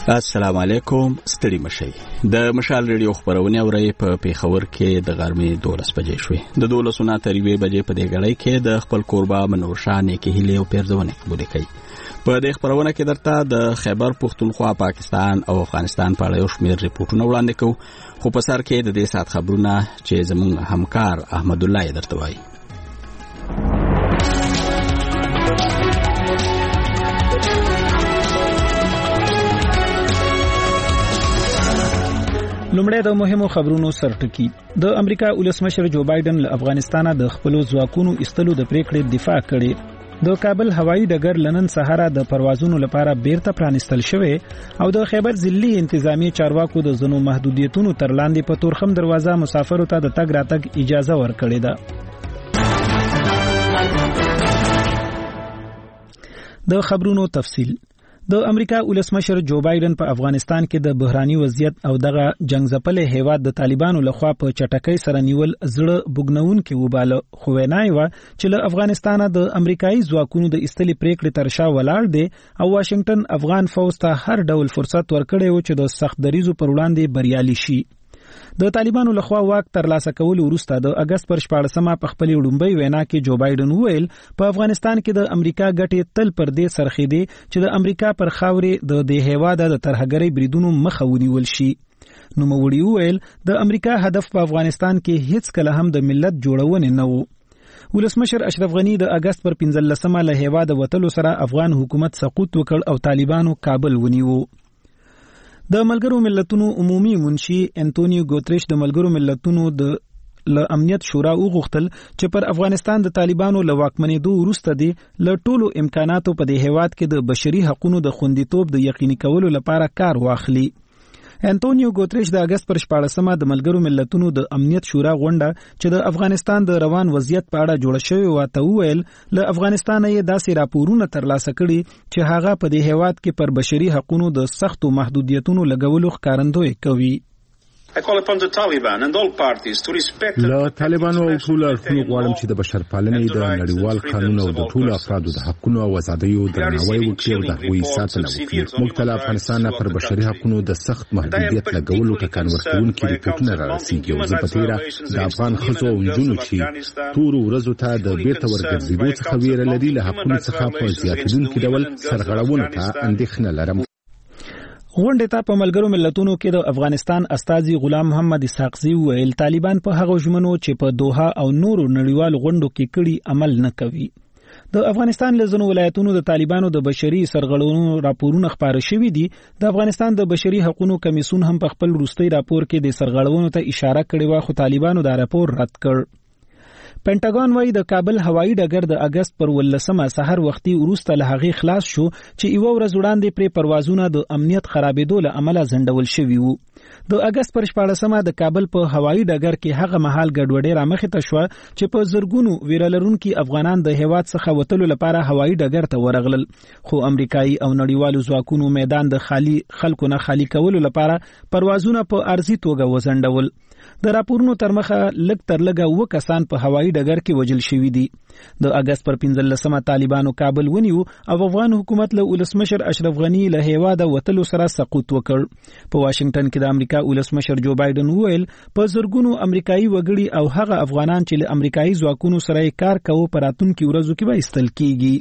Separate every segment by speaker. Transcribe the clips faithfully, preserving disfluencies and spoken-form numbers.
Speaker 1: السلام علیکم. ستړي مشي. د مشال ریډیو خبرونه اوري په پیښور کې د غرمې دولس بجې شوې. د دولس نه تر یوې بجې په دې غړۍ کې د خپل قربا منورشاه کې هلي او پیرزونه قبول کړي. په دې خبرونه کې درته د خیبر پختونخوا، پاکستان او افغانستان په اړه یو شمېر ریپورتونه وړاندې کوو، خو په سر کې د دې سات خبرونه چې زموږ همکار احمد الله درته وایي.
Speaker 2: لومړی د مهمو خبرونو سرټکی. د امریکا ولسمشر جو بایدن له افغانستانه د خپل ځواکونو ایستلو د پریکړې دفاع کړې. د کابل هوایي ډګر لنن سهار د پروازونو لپاره بیرته پرانستل شوی او د خیبر ضلعي انتظامی چارواکو د زنو محدودیتونو تر لاندې په تورخم دروازه مسافرو ته د تګ راتګ اجازه ورکړې ده. د خبرونو تفصیل. د امریکا ولسمشر جو بایدن په افغانستان کې د بحراني وضعیت او دغه جنگ ځپلې هیواد د طالبانو لخوا په چټکۍ سره نیول زړه بوګنون کې وباله، خو وینای و چې له افغانستانه د امریکایي ځواکونو د استلې پریکړې تر شا ولاړ دي او واشنگټن افغان فوج ته هر ډول فرصت ورکړی و چې د سخت دریزو پر وړاندې بریالي شي. د طالبانو لخوا واک ترلاسه کول وروسته د اگست پر شپاړسمه په خپل وړومبۍ وینا کې جو بایدن وویل په افغانستان کې د امریکا ګټې تل پر دې سرخېدي چې د امریکا پر خاورې د دې هیواد د ترهګرۍ بریدونو مخه ونیول شي. نو موړي وویل د امریکا هدف په افغانستان کې هیڅ کله هم د ملت جوړونه نه و. ولسمشر اشرف غنی د اگست پر پنځلسمه له هیواد وتلو سره افغان حکومت سقوط وکړ او طالبانو کابل ونیو. د ملګرو ملتونو عمومي منشي انټونیو ګوتریش د ملګرو ملتونو د ل امنیت شورا وغوښتل چې پر افغانستان د طالبانو له واکمنېدو وروسته دی له ټولو امکاناتو په دې هیواد کې د بشري حقوقو د خوندیتوب د یقیني کولو لپاره کار واخلي. انټونیو ګوتریش د اگست پر شپاړسمه د ملګرو ملتونو د امنیت شورا غونډه چې د افغانستان د روان وضعیت په اړه جوړه شوې و ته وویل له افغانستان یې داسې راپورونه ترلاسه کړي چې هغه په دې هیواد کې پر بشري حقوقو د سختو محدودیتونو لګولو ښکارندوی کوي.
Speaker 3: له طالبانو او ټولو اړخونو غواړم چې د بشرپالنې د نړیوال قانون او د ټولو افرادو د حقوقو او ازادیو درناوی وکړي او د هغوی ساتنه وکړي. موږ ته له افغانستان پر بشري حقوقو د سخت محدودیت لګولو ټکان ورکوونکي ریپورټونه رارسېږي او زه په تېره د افغان ښځو او نجونو چې تورو ورځو ته د بیرته ورګرځېدو څخه ویره لري له حقونو څخه په زیاتېدونکي ډول سرغړونو ته اندېښنه لرم.
Speaker 2: غونډې ته په ملګرو ملتونو کې د افغانستان استازي غلام محمد اسحاقزي ویل طالبان په هغه ژمنو چې په دوحه او نورو نړیوالو غونډو کې کړي عمل نه کوي. د افغانستان له ځینو ولایتونو د طالبانو د بشري سرغړونو راپورونه خپاره شوي دي. د افغانستان د بشري حقوقو کمیسیون هم په خپل وروستي راپور کې د سرغړونو ته اشاره کړې و، خو طالبانو دا راپور رد کړ. پینټاګون وايي د کابل هوایي ډګر د اگست پر ولسمه سحر وختي وروسته له هغې خلاص شو چې یو ورځ وړاندې پرې پروازونه د امنیت خرابېدو له امله ځنډول شوي وو. د اگست پر شپاړسمه د کابل په هوایي ډګر کې هغه مهال ګډوډي رامخې ته شوه چې په زرګونو ویره لرونکي افغانان د هیواد څخه وتلو لپاره هوایي ډګر ته ورغلل، خو امریکایي او نړیوالو ځواکونو میدان د خالی خلکو نه خالی کولو لپاره پروازونه په ارزي توګه وځنډول. د راپورونو تر مخه لږ تر لږه اووه کسان په هوایي ډګر کې وژل شوي دي. د اگست پر پنځلسمه طالبانو کابل ونیو او افغان حکومت له ولسمشر اشرف غنی له هیواده وتلو سره سقوط وکړ. په واشنگټن کې د امریکا ولسمشر جو بایدن وویل په زرګونو امریکایي وګړي او هغه افغانان چې له امریکایي ځواکونو سره کار کوي په راتلونکي ورځو کې به ایستل کیږي.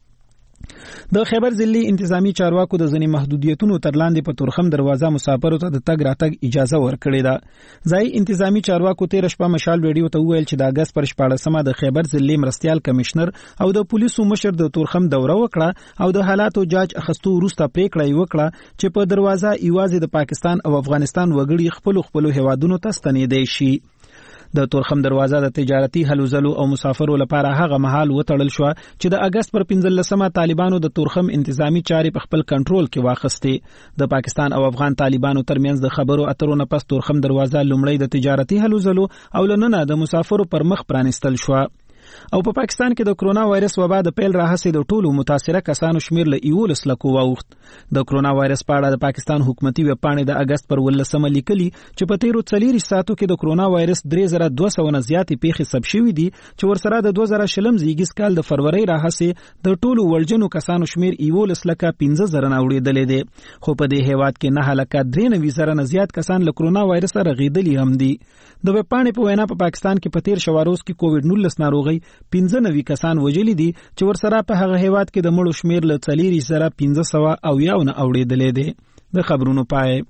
Speaker 2: د خیبر ضلعي انتظامی چارواکو د ځینې محدودیتونو تر لاندې په تورخم دروازه مسافرو ته د تګ راتګ اجازه ورکړې ده. ځای انتظامی چارواکو تېره شپه مشال ریډیو ته وویل چې د اګست پر شپاړسمه د خیبر ضلعي مرستیال کمشنر او د پولیسو مشر د تورخم دوره وکړه او د حالاتو جاج اخستو وروسته پریکړه یې وکړه چې په دروازه یوازې د پاکستان او افغانستان وګړي خپل خپل هیوادونو ته ستنېدای شي. د تورخم دروازه د تجارتي هلو ځلو او مسافرو لپاره هغه مهال وتړل شو چې د اگست پر پنځلسمه طالبانو د تورخم انتظامی چارې په خپل کنټرول کې واخستې. د پاکستان او افغان طالبانو ترمنځ د خبرو اترو نه پس تورخم دروازه لومړی د تجارتي هلو ځلو او لننه د مسافرو پر مخ پرانستل شو. او په پاکستان کې د کرونا وایرس وبا د پیل راهسې د ټولو متاثره کسانو شمیر له یولس لکو واوښت. د کرونا وایرس په اړه د پاکستان حکومتي ویب پاڼې د اگست پر ولسمه لیکلي چې په تیرو څلور ساعتو کې د کرونا وایرس درې زره دوه سوه نه زیاتې پیښې ثبت شوې دي چې ورسره د دوه زره شلم زیږیز کال د فروری راهسې د ټولو وړجنو کسانو شمیر یولس لکه پنځه زره نه اوړېدلی دی. خو په دې هیواد کې نه لکه درې نوي زره نه زیات کسان له کرونا وایرس سره رغېدلي هم دي. د ویب پاڼې په وینا په پاکستان کې په تیر شواروز کې کووډ نولس ناروغۍ پنځه نوي کسان وژلي دي چې ورسره په هغه هیواد کې د مړو شمیر له څلور زره پنځه سوه اویا نه اوړېدلی دی. د خبرونو پای.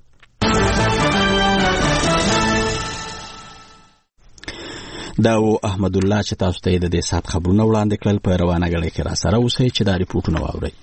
Speaker 1: دا و احمد الله چې تاسو ته د دې سات خبرونه وړاندې کړل. په روانه غړي کې را سره اوسئ چې دا ریپورتونه واورئ.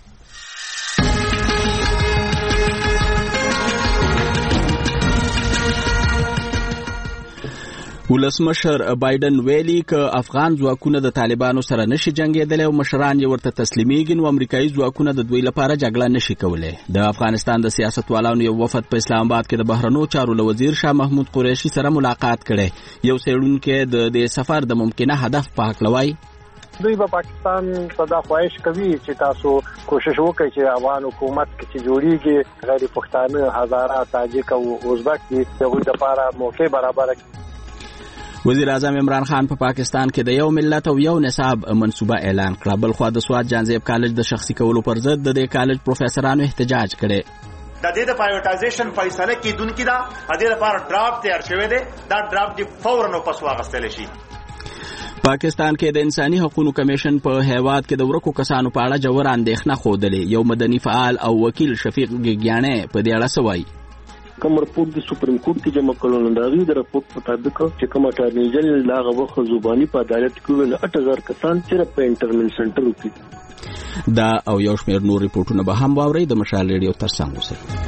Speaker 1: ولسمشر بایدن ویلي که افغان ځواکونه د طالبانو سره نشي جنګېدلی او مشران یې ورته تسلیمیږي نو امریکایي ځواکونه د دوی لپاره جګړه نشي کولی. د افغانستان د سیاستوالانو یو وفد په اسلام آباد کې د بهرنیو چارو له وزیر شاه محمود قریشي سره ملاقات کړی. یو څېړونکی د دې سفر د ممکنه هدف په هکله وایي.
Speaker 4: دوی په پاکستان ته دا خواهش کوي چې تاسو کوشش وکړئ چې افغان حکومت کې چې جوړیږي غیر پښتانه هزاره تاجک او ازبک دي دوی لپاره موقع برابر کړي.
Speaker 1: وزیر اعظم عمران خان په پا پاکستان کې د یو ملت او یو نصاب منصوبه اعلان کړه. بل خو د سواد جانزیب کالج د شخصي کولو پر ضد د دې کالج پروفیسورانو احتجاج کړي.
Speaker 5: د دې د پرایوټایزیشن فیصله کیدونکې ده. د دې لپاره ډرافټ تیار شوی دی. دا ډرافټ دی فوراً پس واخیستل شي.
Speaker 1: پاکستان کې د انساني حقوقو کمیشن په هیواد کې د ورکو کسانو په اړه جوړه اندېښنه خوده. یو مدني فعال او وکیل شفیق ګیګیانه په دې اړه سوای.
Speaker 6: کوم رپورت د سپریم کورټ کې جمع کړل نو دا غي د رپورت مطابق چې کوم اټارنی جنرال لاغه وخت زبانی په عدالت کې ول اټ هزار کسان صرف په انټرمن سنټر کې.
Speaker 1: دا او یو شمېر نور ریپورتونه به هم واورئ. د مشال ریډیو ترڅنګ اوسئ.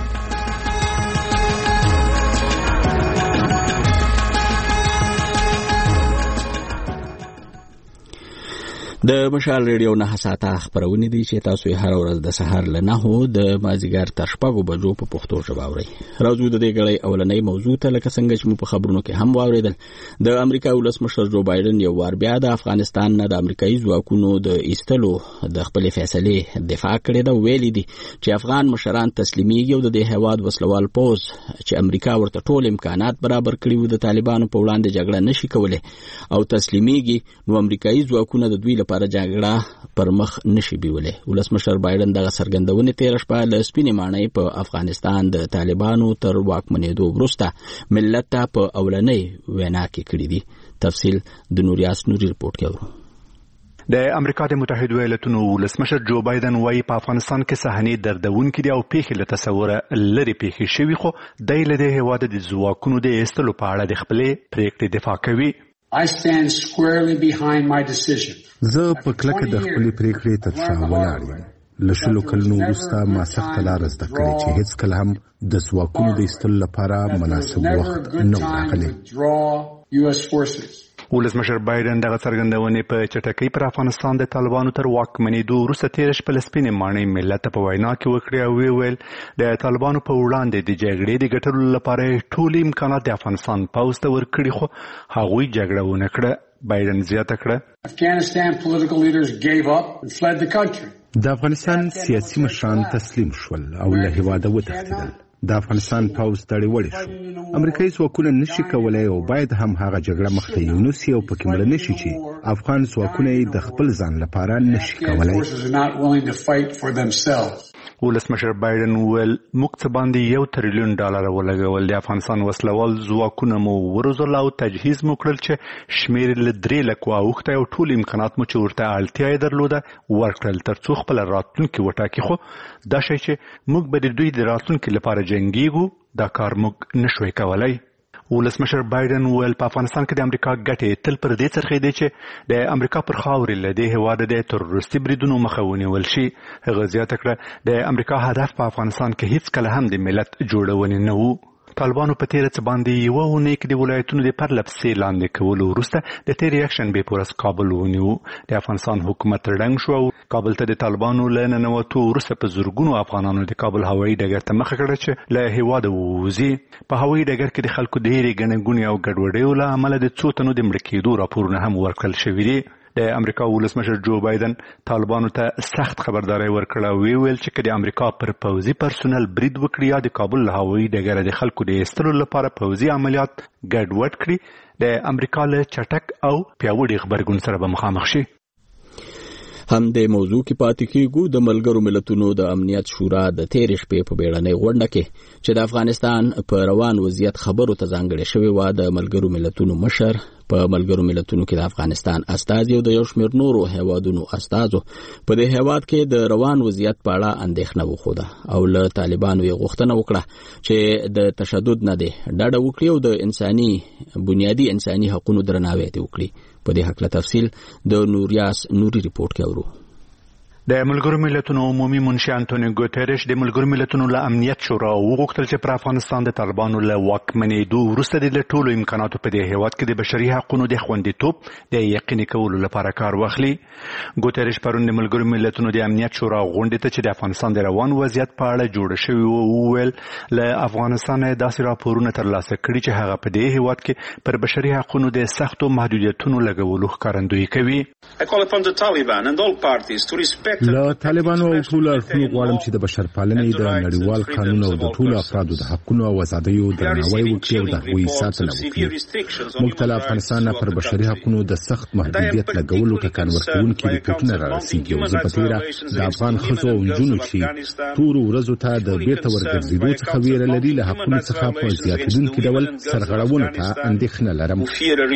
Speaker 1: د مشال ریډیو نه ساعته خبرونه دي چې تاسو یې هر ورځ د سحر له نهو د مازیګر تر شپږو بجو په پښتو ژبه اورئ. راځو د دې غړې اولنۍ موضوع ته لکه څنګه چې مو په خبرونو کې هم واوریدل. د امریکا ولسمشر جو بایدن یو وار بیا د افغانستان نه د امریکایي ځواکونو د ایستلو د خپل فیصلې دفاع کړې ده. ویلي دي چې افغان مشران تسلیمیږي او د دې هیواد وسلوال پوز چې امریکا ورته ټول امکانات برابر کړي وو د طالبانو په وړاندې جګړه نشي کولی او تسلیمیږي نو امریکایي ځواکونه د دوی لپاره جګړه پر مخ نشي بیولې. ولسمشر بایدن دغه څرګندونې تیر شپه له سپینې ماڼۍ په افغانستان د طالبانو تر واکمنېدو وروسته ملت ته په اولنۍ وینا کې کړې دي. تفصیل د نوریاس نوري رپورټ کې ورو.
Speaker 7: د امریکا د متحده ایالاتونو ولسمشر جو بایدن وايي په افغانستان کې صحنې دردونکې دي او پیښې له تصوره لري پیښې شوي خو د له هیواد د ځواکونو د ایستلو په اړه د خپلې پریکړې دفاع کوي.
Speaker 8: I stand squarely behind my decision.
Speaker 3: زه په کلکه د خپلې پریکړې تر شا ولاړ یم. له شلو کلونو وروسته ما سخته لاره زده کړې چې هیڅکله هم د ځواکونو د ایستلو لپاره مناسب وخت نه و راغلی.
Speaker 7: ولسمشر بایدن دغه څرګندونې په چټکۍ پر افغانستان د طالبانو تر واکمنېدو وروسته تېره شپه له سپینې ماڼۍ ملت ته په وینا کې وکړې او ویې ویل د طالبانو په وړاندې د جګړې د ګټلو لپاره ټول امکانات د افغانستان پوځ ته ورکړي خو هغوی جګړه ونه کړه. بایدن زیاته کړه د افغانستان سیاسي مشران تسلیم شول او له هیواده وتښتېدل. د افغانستان پوځ تړي وړي شو. امریکایي ځواکونه نشي کولای او باید هم هغه جګړه مخته یونسي او پکې مړ نشي چې افغان ځواکونه د خپل ځان لپاره نشي کولای. ولسمشر بایدن ویل موږ څه باندې یو تریلیون ډالر ولګول. د افغانستان وسلوال ځواکونه مو وروزل او تجهیز مو کړل چې شمیر له درې لکو اوښته او ټول امکانات مو چې ورته اړتیا یې درلوده ورکړل تر څو خپل راتلونکي وټاکي. خو دا شی چې موږ به د دوی د راتلونکي لپاره جنګیږو دا کار موږ نشوي کولای. ولسمشر بایدن ویل په افغانستان کې د امریکا ګټې تل پر دې څرخېدې چې د امریکا پر خاورې له دې هېواده د تروریستي بریدونو مخه ونیول شي. هغه زیاته کړه د امریکا هدف په افغانستان کې هیڅکله هم د ملت جوړونې نه وو. طالبانو په تیره څه باندې یوه اونۍ کې د ولایتونو د پرله پسې لاندې کولو وروسته د تېرې یکشنبې په ورځ کابل ونیو. د افغانستان حکومت ړنګ شو او کابل ته د طالبانو له ننوتو وروسته په زرګونو افغانانو د کابل هوایي ډګر ته مخه کړه چې له هېواده ووځي. په هوایي ډګر کې د خلکو ډېرې ګڼې ګوڼې او ګډوډیو له امله د څو تنو د مړه کېدو راپورونه هم ورکړل شوي دي. د امریکا ولسمشر جو بایدن طالبانو ته سخت خبرداري ورکړه، وی ویل چې کله امریکا پر پوځي پرسونل برید وکړي یا د کابل له هوایي ډګره د خلکو د ایستلو لپاره پوځي عملیات ګډوډ کړي، د امریکا له چټک او پیاوړي غبرګون سره به مخامخ شي.
Speaker 1: هم د موضوع کې پاتې کېږو. د ملګرو ملتونو د امنیت شورا د تېرې شپې په بیړنۍ غونډه کې چې د افغانستان په روان وضعیت خبرو ته ځانګړې شوې وه، د ملګرو ملتونو مشر په ملګرو ملتونو کې د افغانستان استازي او د یو شمېر نورو هیوادونو استازو په دې هیواد کې د روان وضعیت په اړه اندېښنه وښوده او له طالبانو یې غوښتنه وکړه چې د تشدد نه دې ډډه وکړي او د انساني بنیادي انساني حقوقو درناوی دې وکړي. په دې حق له تفصیل د نوریاس نوري ریپورت کې اورو.
Speaker 7: د ملګرو ملتونو عمومي منشي انټونیو ګوتریش د ملګرو ملتونو له امنیت شورا وغوښتل چې پر افغانستان د طالبانو له واکمنېدو وروسته د ټولو امکاناتو په دې هیواد کې د بشري حقوقو د خوندیتوب د یقیني کولو لپاره کار واخلي. ګوتریش پرون د ملګرو ملتونو د امنیت شورا غونډې ته چې د افغانستان د روان وضعیت په اړه جوړ شوی وو وویل له افغانستان داسې راپورونه ترلاسه کړي چې هغه په دې هیواد کې پر بشري حقوقو د سختو محدودیتونو لګولو ښکارندویي کوي.
Speaker 3: له طالبانو او ټولو اړخونو غواړم چې د بشرپالنې د نړیوال قانون او د ټولو افرادو د حقوقو او ازادیو درناوی وکړي او د هغوی ساتنه وکړي. موږ ته له افغانستان پر بشري حقوقو د سخت محدودیت لګولو ټکان ورکوونکي ریپورټونه رارسېږي او زه په تېره د افغان ښځو او نجونو چې تورو ورځو ته د بیرته ورګرځېدو څخه ویره لري له حقونو څخه په زیاتېدونکي ډول سرغړونو ته اندېښنه لرم.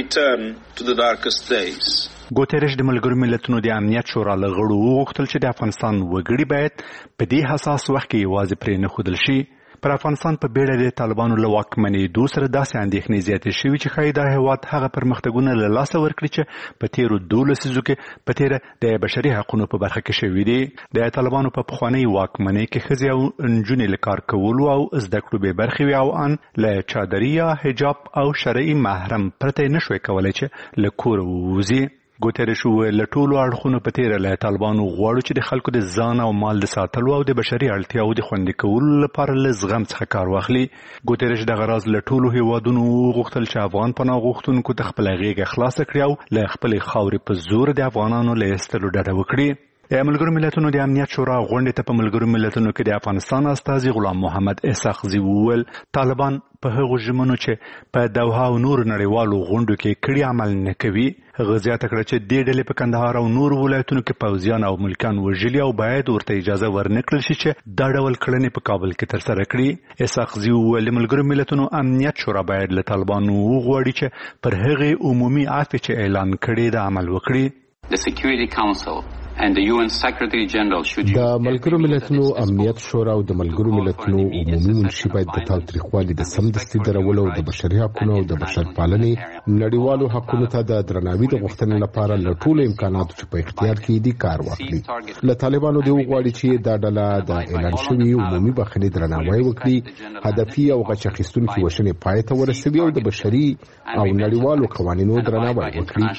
Speaker 7: ګوتریش د ملګرو ملتونو د امنیت شورا له غړو وغوښتل چې د افغانستان وګړي باید په دې حساس وخت کې یوازې پرې نه ښودل شي. پر افغانستان په بیړه د طالبانو له واکمنېدو سره داسې اندېښنې زیاتې شوي چې ښایي دا هېواد هغه پرمختګونه له لاسه ورکړي چې په تېرو دوو لسیزو کې په تېره د بشري حقونو په برخه کې شوي دي. د طالبانو په پخوانۍ واکمنۍ کې ښځې او نجونې له کار کولو او زده کړو بې برخې وي او ان له چادري یا حجاب او شرعي محرم پرته یې نشوی کولی چې له کوره ووځي. ګوتریش وویل له ټولو اړخونو په تېره له طالبانو غواړو چې د خلکو د ځان او مال د ساتلو او د بشري اړتیاو د خوندي کولو لپاره له زغم څخه کار واخلي. ګوتریش دغه راز له ټولو هیوادونو وغوښتل چې افغان پناه غوښتونکو ته خپله غېږه خلاصه کړي او له خپلې خاورې په زور د افغانانو له ایستلو ډډه وکړي. د ملګرو ملتونو د امنیت شورا غونډې ته په ملګرو ملتونو کې د افغانستان استازي غلام محمد اسحاقزي وویل طالبان په هغو ژمنو چې په دوحه او نورو نړیوالو غونډو کې کړي عمل نه کوي. هغه زیاته کړه چې دې ډلې په کندهار او نورو ولایتونو کې پوځیان او ملکیان وژلي او باید ورته اجازه ورنکړل شي چې دا ډول کړنې په کابل کې ترسره کړي. اسحاقزي وویل ملګرو ملتونو امنیت شورا باید له طالبانو وغواړي چې پر هغې عمومي عفوې چې اعلان کړي د عمل وکړي.
Speaker 9: The Security Council and the U N Secretary General should
Speaker 3: د ملګرو ملتونو امنیت شورا او د ملګرو ملتونو عمومي منشي باید د تاوتریخوالي د سمدستي درولو او د بشري حقوقو او د بشرپالنې نړیوالو حقوقو ته د درناوي د غوښتنې لپاره له ټولو امکاناتو چې په اختیار کې دي کار واخلي. له طالبانو دې وغواړي چې دا ډله د اعلان شوي عمومي بخښنې درناوی وکړي، هدفي او غچ اخیستونکي وژنې پای ته ورسوي او د بشري او نړیوالو قوانینو درناوی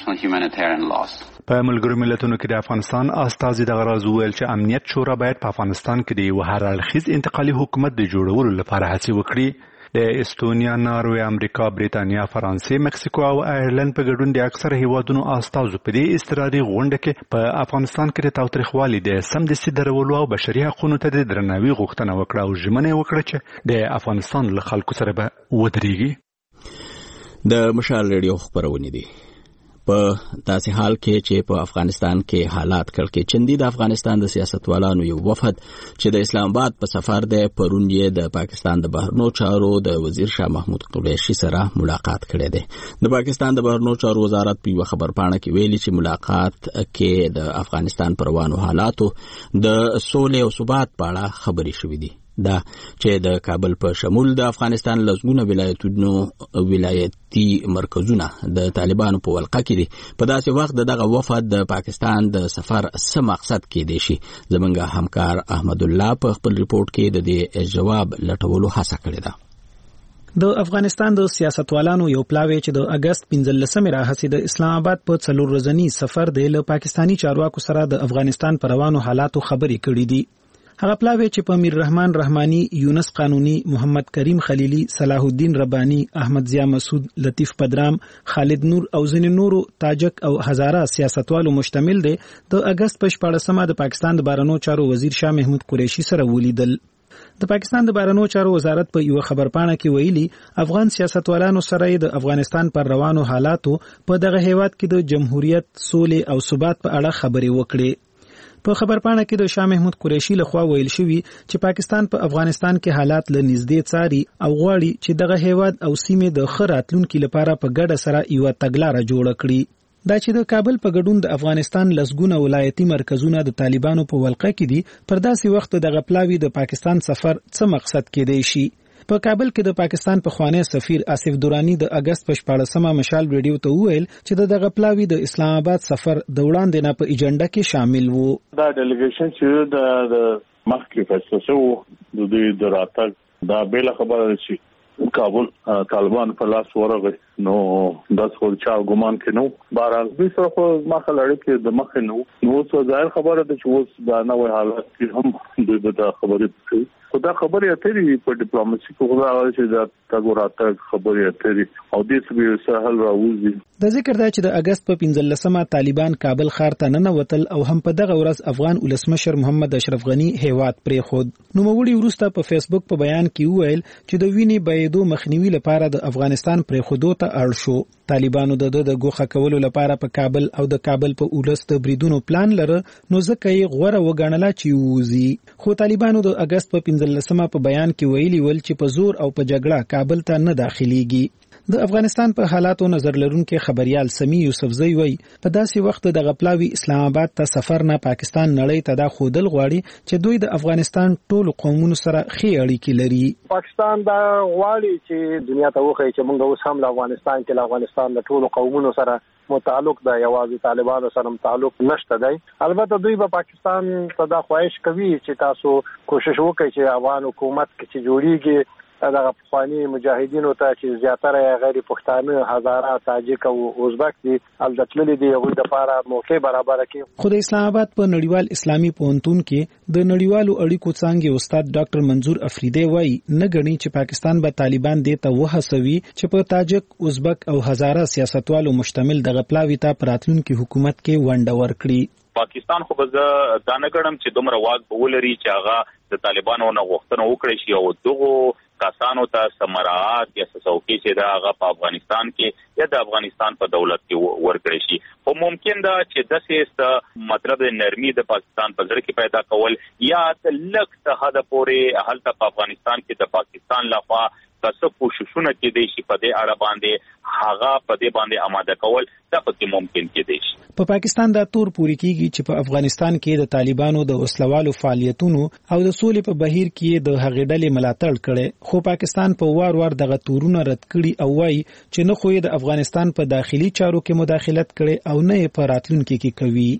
Speaker 3: وکړي.
Speaker 7: په ملګرو ملتونو کې د افغانستان استازي دغه راز وویل چې امنیت شورا باید په افغانستان کې د یو هر اړخیز انتقالي حکومت د جوړولو لپاره هڅې وکړي. د استونیا، ناروې، امریکا، بریتانیا، فرانسې، مکسیکو او آیرلند په ګډون د اکثره هیوادونو استازو په دې اضطراري غونډه کې په افغانستان کې د تاوتریخوالي د سمدستي درولو او بشري حقوقو ته د درناوي غوښتنه وکړه او ژمنه وکړه چې د افغانستان له خلکو سره به ودرېږي.
Speaker 1: د مشال ریډیو خبرونه دي. په داسې حال کې چې په افغانستان کې حالات کړکې چندي د افغانستان د سیاستوالانو یو وفد چې د اسلام آباد په سفر دی پرون یې د پاکستان د بهرنیو چارو د وزیر شاه محمود قریشي سره ملاقات کړی دی. د پاکستان د بهرنیو چارو وزارت په یو خبرپاڼه کې ویلي چې ملاقات کې د افغانستان پر روانو حالاتو د سولې او ثبات په اړه خبرې شوې دي. دا چې د کابل په شمول د افغانستان لزګونه ولایتونو ولایتي مرکزونه د طالبانو په ولقه کې دي. په داسې وخت دغه وفد د پاکستان د سفر څه مقصد کې دی شي. زمونږ همکار احمد الله په خپل ریپورت کې د دې جواب لټولو هڅه کړې ده.
Speaker 2: د افغانستان د سیاستوالانو یو پلاوی چې د اگست پنځلسمې راهیسې د اسلام آباد په څلور ورځنی سفر دی له پاکستانی چارواکو سره د افغانستان پر روانو حالاتو خبرې کړې دي. هغه پلاوی چې په امیر رحمان رحمانی، یونس قانونی، محمد کریم خلیلی، صلاح الدین ربانی، احمد ضیا مسعود، لطیف پدرام، خالد نور او ځینې نورو تاجک او هزاره سیاستوالو مشتمل دی، د اگست په شپاړسمه د پاکستان د بهرنیو چارو وزیر شاه محمود قریشي سره ولیدل. د پاکستان د بهرنیو چارو وزارت په یو خبرپاڼه کې ویلي افغان سیاستوالانو سره د افغانستان پر روانو حالاتو په دغه هیواد کې د جمهوریت، سولې او ثبات په اړه خبرې وکړې. په خبرپاڼه کې د شاه محمود قریشي لخوا ویل شوی چې پاکستان په پا افغانستان کې حالات له نږدې څاري او غواړي چې دغه هیواد او سیمې د ښه راتلونکي لپاره په ګډه سره یوه تګلاره جوړه کړي. دا چې د کابل په ګډون د افغانستان لسګونه ولایتي مرکزونه د طالبانو په ولقه کې دي، پر داسې وخت دغه پلاوی د پاکستان سفر څه مقصد کېدی شي؟ په کابل کې د پاکستان پخوانی سفیر آصف درانی د اگست په شپاړسمه مشال ریډیو ته وویل چې د دغه پلاوی د اسلام آباد سفر د وړاندې نه په ایجنډا کې شامل وو.
Speaker 10: دا ډیلیګیشن چې د مخکې فیصله شو د دې د راتګ دا بیل خبره ده چې کابل طالبان په لاس ورغی، نو د څو چا ګمان کې نو بهرحال به سره خو مخه لړۍ کې د مخه نو نو څه ظاهر خبره ده چې اوس دا نوې حالت کې هم د د خبرې کوي. خدا خبرې اترې په ډیپلوماسي کې خدا چې دا تګوراته خبرې اترې او دې څه سهل راوځي.
Speaker 2: د ذکر دا چې د اگست په پنځلسمه طالبان کابل ښار ته ننوتل او هم په دغه ورځ افغان ولسمشر محمد اشرف غنی هیواد پرېښود. نوموړي وروسته په فیسبوک په بیان کې وویل چې د وینې بهېدو مخنیوي لپاره د افغانستان پرېښودو ته اړ شو. طالبانو د د ګوښه کولو لپاره په کابل او د کابل په اولس د بریدونو پلان لره، نو ځکه یې غوره وګڼله چې ووځي. خو طالبانو د اگست په پنځلسمه په بیان کې ویلي ول چې په زور او په جګړه کابل ته نه داخليږي. د افغانستان په حالاتو نظر لرونکي خبريال سمي یوسفزئی وایي په داسې وخت د غپلاوي اسلام آباد ته سفر نه پاکستان نړۍ ته دا خودل غواړي چې دوی د افغانستان ټول قومونو سره ښې اړیکې لري.
Speaker 4: پاکستان دا غواړي چې دنیا ته وښایي چې موږ اوس هم له افغانستان کې له افغانستان د ټول قومونو سره متعلق ده، یوازې طالبانو سره تعلق نشته دی. البته دوی به پاکستان ته دا خواهش کوي چې تاسو کوشش وکړئ چې افغان حکومت کې چې جوړیږي دغه پخوانی مجاهدینو ته چې زیاتره غیر پښتانه، هزاره، تاجک او ازبک دي الدتللي دي هغوی د لپاره موقع برابر کړي.
Speaker 2: خو د اسلام آباد په نړیوال اسلامي پوهنتون کې د نړیوالو اړیکو څانګې استاد ډاکټر منظور افریدی وایي نه غني چې پاکستان به طالبان دې ته وهڅوي چې په تاجک، ازبک او هزاره سیاستوالو مشتمل دغه پلاوی ته پراتلونکي حکومت کې ونډه ورکړي.
Speaker 11: پاکستان خو به دا نه ګڼم چې دومره واک ولري چې هغه د طالبانو نه غوښتنه وکړي شي او دغه کسانو ته سمراعات یا څوکۍ چې دا هغه په افغانستان کې یا د افغانستان په دولت کې ورکړي شي. خو ممکن ده چې داسې مطلب نرمي د پاکستان په ځړ کې پیدا کول یا لږ څه حد پورې هلته په افغانستان کې د پاکستان لخوا تاسو کوششونه کېدای شي په دې اړه باندې هغه په دې باندې آماده کول دا پکې ممکن کېدای شي.
Speaker 2: په پاکستان دا تور پوری کیږي چې په افغانستان کې د طالبانو د وسلوالو فعالیتونو او د سولې په بهیر کې د هغې ډلې ملاتړ کړي، خو پاکستان په وار وار دغه تورونه رد کړي او وایي چې نه خو د افغانستان په داخلي چارو کې مداخلت کړي او نه په راتلونکي کې کوي.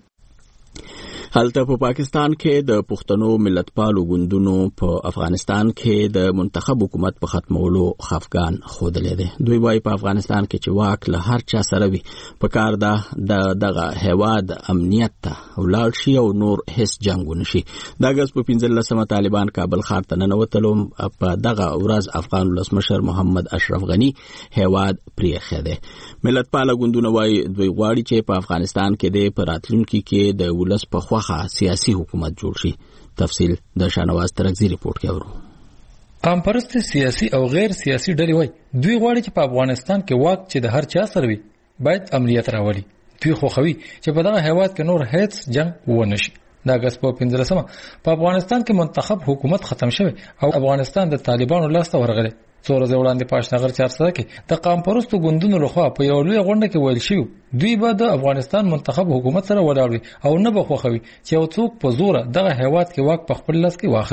Speaker 1: هلته په پاکستان کې د پښتنو ملتپالو ګوندونو په افغانستان کې د منتخب حکومت په ختمولو خفقان خوده دي. دوی وايي په افغانستان کې چې واک له هر چا سره وي په کار ده د دغه هواد امنیت ته ولاړ شي او نور هیڅ جنگ ونشي. د اگست په پنځلسمه طالبان کابل ښار ته ننوتلو، په دغه ورځ افغان ولسمشر محمد اشرف غنی هواد پریښی دی. ملتپال ګوندونه وايي دوی غواړي چې په افغانستان کې د پراتلونکو کې د ولس په خوا سیاسي حکومت جوړ شي. تفصیل د شانواز ترکزی ریپورت کې اورو.
Speaker 12: قام پرست سیاسي او غیر سیاسي ډلې وایي دوی غواړي چې په افغانستان کې واک چې د هر چا سره وي باید امنیت راولي. دوی خوښوي چې په دغه هیواد کې نور هیڅ جنگ ونه شي. د اگست په پنځلسمه په افغانستان کې منتخب حکومت ختم شوی او افغانستان د طالبانو لاس ته ورغلی. څو ورځې وړاندې په اشنغر چارسده کې د قام پرستو ګوندونو لخوا په یو لوی غونډه کې ویل شوی دوی به د افغانستان منتخب حکومت سره ولاړ وي او نه به خوښوي چې یو څوک په زور دغه هیواد کې واک په خپل لاس کې واخلي.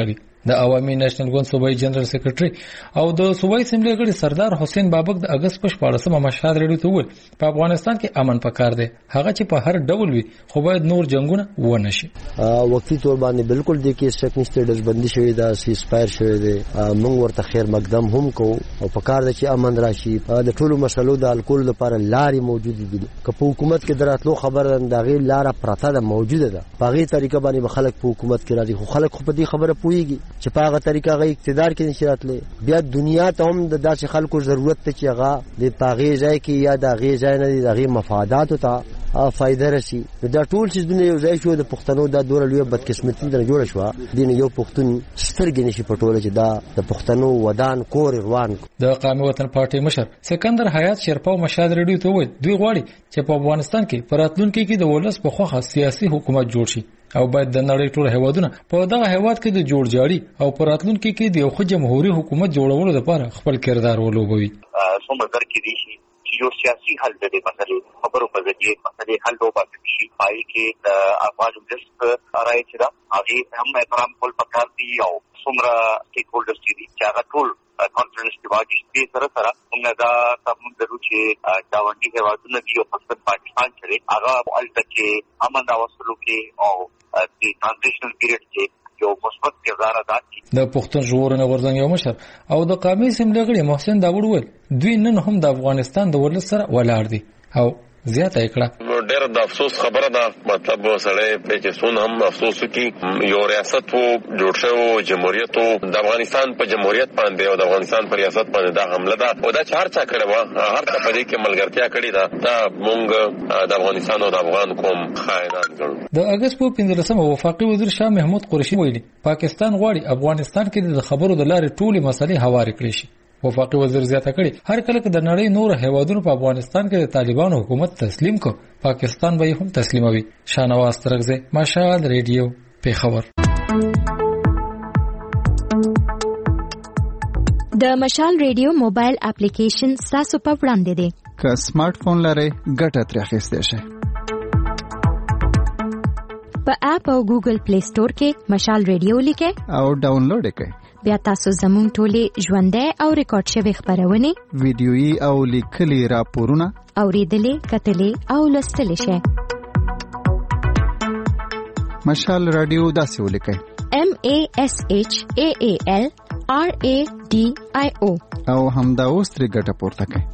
Speaker 12: د عوامي نېشنل ګوند صوبایي جنرال سیکریټري او د صوبایي اسمبلی غړي سردار حسین بابک د اگست په شپاړسمه مشهد ریډیو ته وویل په افغانستان کې امن پکار دی هغه چې په هر ډول وي خو باید نور جنگونه ونه شي.
Speaker 13: وقتی طور باندې بالکل د کې سټک نشته ډزبندي شوی دا سیز فایر شوی دی موږ ورته خیر مقدم هم کو او پکار دی چې امن راشي. د ټولو مسلو د الکول لپاره لارې موجود دي که په حکومت کې دراتلو خبر انداغي لار پراته ده موجوده ده په هغه طریقه باندې خلک په حکومت کې راځي خو خلک خو په دې خبره پوهیږي چې په هغه طریقه غي اقتدار کې نشراتلې بیا دنیا ته هم د داسې خلکو ضرورت ته چې هغه د پاغي ځای کې یا د هغه ځای نه د هغه مفادات ته فائدہ رسی دا ټول چې دنیا یو ځای شو د پښتنو دا ډول لوی بدقسمتي نه جوړ شو دین یو پښتون سترګې نشي پټول چې دا د پښتنو ودان کور روان.
Speaker 12: د قومي وطن پارټي مشر سکندر حیات شیرپاو مشهد ریډیو ته وویل دوی غواړي چې په افغانستان کې پراتلونکو کې د ولس په خوخه سیاسي حکومت جوړ شي او باید د نړۍ ټول هیوادونه په دغه هیواد کې د جوړ جاړي او پراتلونکو کې د یو خو جمهوریت حکومت جوړولو لپاره خپل کردار ولوبوي.
Speaker 14: څومره درکې دي شي یو سیاسي حل د دې مسلې خبرو په ځای مسلې حل وباسي شي پای کې د افغان ولس راځي چې دا هغه هم احترام کول پکار دي او څومره سټیک هولډرز دي چې هغه ټول کانفرنس کې واجب دي سره سره موږ دا تاسو درو چې دا وندي هیوادونه دی او پاکستان پاکستان سره هغه الته کې امن او وسلو کې او د ترانزیشنل پیریډ کې یو مثبت کردار ادا کړي.
Speaker 12: د پښتون ژغورنې غورځنګ یو مشر او د قومي اسمبلی غړي محسن داوود وویل دوی نن هم د افغانستان د ولس سره ولاړ دي او زیاته کړه
Speaker 15: ډېر د افسوس خبره ده مطلب سړی په چې څون هم افسوس کی یو ریاست وو جوړ شو جمهوریت وو د افغانستان په جمهوریت باندې او د افغانستان پر ریاست باندې دا حمله ده او دا چار چا کړه وا هر څه په دې کې ملګرتیا کړې ده دا مونږ د افغانستان او د افغان قوم خائنان ګڼو.
Speaker 12: د اگست په پنځلسمه وفاقي وزیر شاه محمود قریشي ویلي پاکستان غواړي افغانستان کې د خبرو د لارې ټولې مسلې هوارې کړي شي. وفاقي وزیر زیاته کړي هر کله چې د نړۍ نور هیوادونو په افغانستان کې د طالبانو حکومت تسلیم کو پاکستان به هم تسلیموي. شانواز ترغزه مشال ریډیو پیښور.
Speaker 16: د مشال ریډیو موبایل اپلیکیشن تاسو په وړاندې دی
Speaker 17: که سمارټ فون لرئ ګټه ترې اخیستئ شئ.
Speaker 16: په اپ او ګوګل پلی سٹور کې مشال ریډیو لیکئ
Speaker 17: او ډاونلوډ یې کړئ.
Speaker 16: بیا تاسو زموږ ټولې ژوندۍ او ریکارډ شوی خبرونه
Speaker 17: ویډیويي او لیکلي راپورونه
Speaker 16: اوریدلې کتلې او لوستلې شئ.
Speaker 17: مشال رادیو داسې ولیکئ
Speaker 16: M A S H A A L R A D I O
Speaker 17: او همدا اوس ترې ګټه پورته کړئ.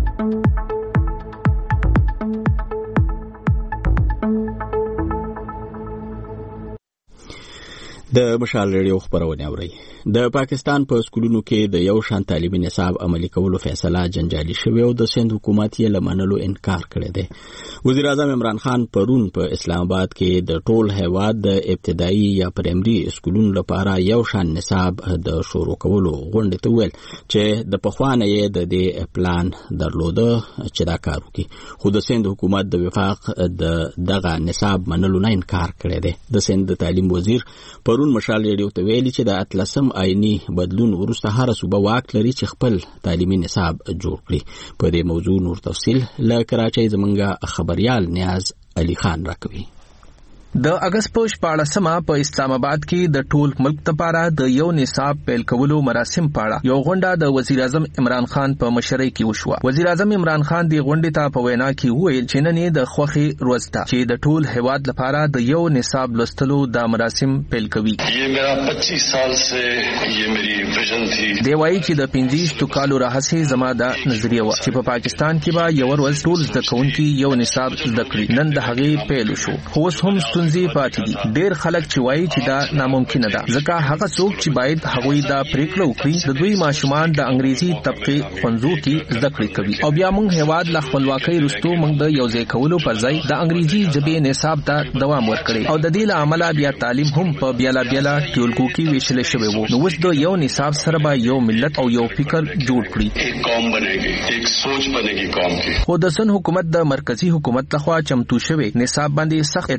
Speaker 1: د مشال ریډیو خبرونه اوري. د پاکستان په سکولونو کې د یو شان تعلیمي نصاب عملي کولو فیصله جنجالي شوه او د سند حکومت یې لمنلو انکار کړی دی. وزیر اعظم عمران خان پرون په اسلام آباد کې د ټول هیواد د ابتدایي یا پرایمري سکولونو لپاره یو شان نصاب د شروع کولو غونډه ته ویل چې د پخوانه یې د دې پلان درلوده چې دا کار وکړي خو د سند حکومت د وفاق د دغه نصاب منلو نه انکار کړی دی. د سند تعلیم وزیر پرون مشال ریډیو ته ویلي چې د اتلسم آئینی بدلون وروسته هر صوبه واک لري چې خپل تعلیمي نصاب جوړ کړي. په دې موضوع نور تفصیل له کراچۍ زمونږ خبريال نیاز علي خان راکوي.
Speaker 18: د اگست په شپاړسمه په اسلام آباد کې د ټول ملک لپاره د یو نصاب پیل کولو مراسم پاړه یو غونډه د وزیر اعظم عمران خان په مشرۍ کې وشوه. وزیر اعظم عمران خان د غونډې ته په وینا کې وویل چې نن د خوخي ورځ ده چې د ټول هیواد لپاره د یو نصاب لوستلو د مراسم پیل کوي.
Speaker 19: یہ میرا پچیس سال سے یہ میری ویژن تھی.
Speaker 18: دی وایي چې د پنځه کالو راهسي زما د نظریه و چې په پاکستان کې به یو ورځ ټول زده کوونکي یو نصاب زده کړي. نن د هغې پیل شو. خو هم زی پاتې دي. ډېر خلک چې وایي چې دا ناممکن ده ځکه هغه څوک چې باید هغوی دا پریکړه وکړي د دوی ماشومان د انګریزي طبقه خنزو کې زده کړې کوي او بیا موږ هیواد ل خپلواکۍ وروسته موږ د یو ځای کولو پر ځای د انګریزي ژبې نصاب ته دوام ورکړي او د دې له امله بیا تعلیم هم په بیالا بیالا ټولګو کې ویشل شوی وو. نو اوس د یو نصاب سره به یو ملت او یو فکر جوړ کړي،
Speaker 19: ایک قوم بنےږي، ایک سوچ بنےږي قوم کی.
Speaker 18: خو د سن حکومت د مرکزی حکومت لخوا چمتو شوی نصاب باندې سخت اعتراض کړي.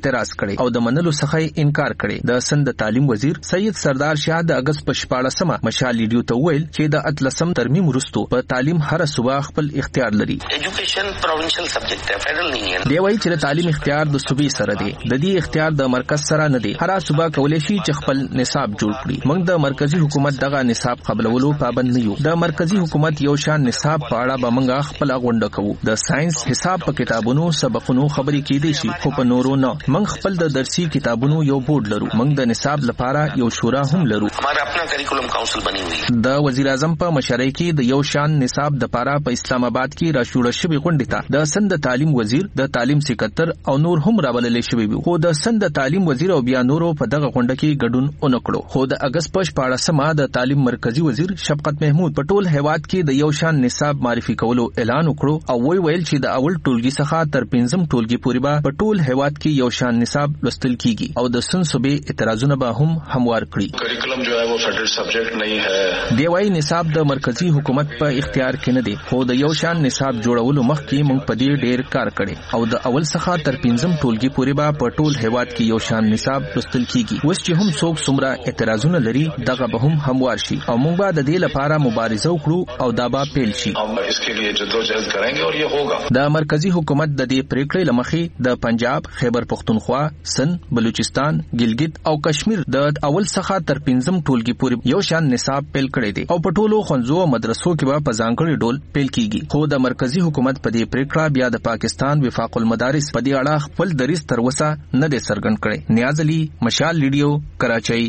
Speaker 18: کړي او د منلو څخه انکار کړي. د سند تعلیم وزیر سید سردار شاه د اگست په شپاړسمه مشال ریډیو ته ویل چې د اتلسم ترمیم وروسته په تعلیم هر صوبه خپل اختیار لري.
Speaker 20: ایجوکیشن پروینشل سبجیکټ دی، فیډرل نه
Speaker 18: دی. وایي چې تعلیم اختیار د صوبې سره دی، د دې اختیار د مرکز سره نه دی. هر صوبه کولای شي چې خپل نصاب جوړ کړي. موږ د مرکزی حکومت دغه نصاب قبلولو پابند نه یو. د مرکزی حکومت یو شان نصاب په اړه به موږ خپل غونډه کوو. د ساينس حساب په کتابونو سبقونو خبرې کېدې شي خو په نورو نه. موږ خپل د درسي کتابونو یو بورډ لرو. موږ د نصاب لپاره یو شورا هم لرو.
Speaker 20: हमारा अपना curriculum council बनी हुई.
Speaker 18: د وزیر اعظم په مشرۍ کې د یو شان نصاب د لپاره په اسلام آباد کې راشوړ شوی غونډه ته د سند تعلیم وزیر، د تعلیم سکرټر او نور هم راولل شوی وو. خو د سند تعلیم وزیر او بیا نورو په دغه غونډه کې ګډون اونکړو. خو د اگست په شپاړسمه د تعلیم مرکزی وزیر شفقت محمود په ټول هیواد کې د یو شان نصاب معرفي کولو اعلان وکړو او وی ویل چې د اول ټولګي څخه تر پنځم ټولګي پورې به په ټول هیواد کې یو شان نصاب لوستل کیږي او د سن صوبې اعتراضونه به هم هموار کړي.
Speaker 19: کریکولم جو ہے وہ فیڈرل سبجیکٹ نہیں ہے.
Speaker 18: دی وايي نصاب د مرکزی حکومت په اختیار کې نه دی، خو د یو شان نصاب جوړولو مخکې موږ په دې ډېر کار کړی او د اول څخه تر پنځم ټولګي پورې به په ټول هیواد کې یو شان نصاب لوستل کیږي. اوس چې هم څوک څومره اعتراضونه لري دغه به هم هموار شي او موږ به د دې لپاره مبارزه وکړو او دا به پیل شي.
Speaker 19: हम इसके लिए जद्दोजहद करेंगे और ये होगा.
Speaker 18: د مرکزی حکومت د دې پریکړې لمخې د پنجاب، خیبر پختونخوا، سند، بلوچستان، ګلګت او کشمیر د اول څخه تر پنځم ټولګي پورې یو شان نصاب پیل کړی دی او په ټولو ښوونځو او مدرسو کې به په ځانګړي ډول پیل کیږي. خو د مرکزی حکومت په دې پریکړه بیا د پاکستان وفاق المدارس په دې اړه خپل دریځ تر اوسه نه دی څرګند کړی. نیاز علي، مشال ریډیو، کراچۍ.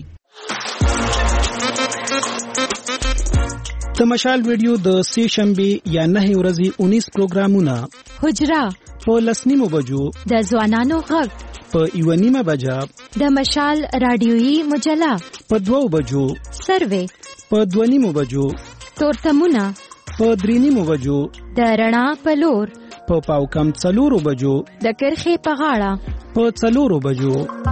Speaker 2: د مشال ریډیو د سه شنبه یا نه ورځې اونیس پروګرامونه
Speaker 16: حجرا
Speaker 2: په لسنیمو بجو،
Speaker 16: د ځوانانو غږ
Speaker 2: په یو نیمه بجا،
Speaker 16: د مشال رادیويي مجله
Speaker 2: په دوو بجو،
Speaker 16: سروې
Speaker 2: په دوه نیمو بجو،
Speaker 16: تورتمونه
Speaker 2: په درې نیمو بجو،
Speaker 16: د رڼا په لور
Speaker 2: په پاو کم څلورو بجو،
Speaker 16: د کرخې په غاړه
Speaker 2: په څلورو بجو.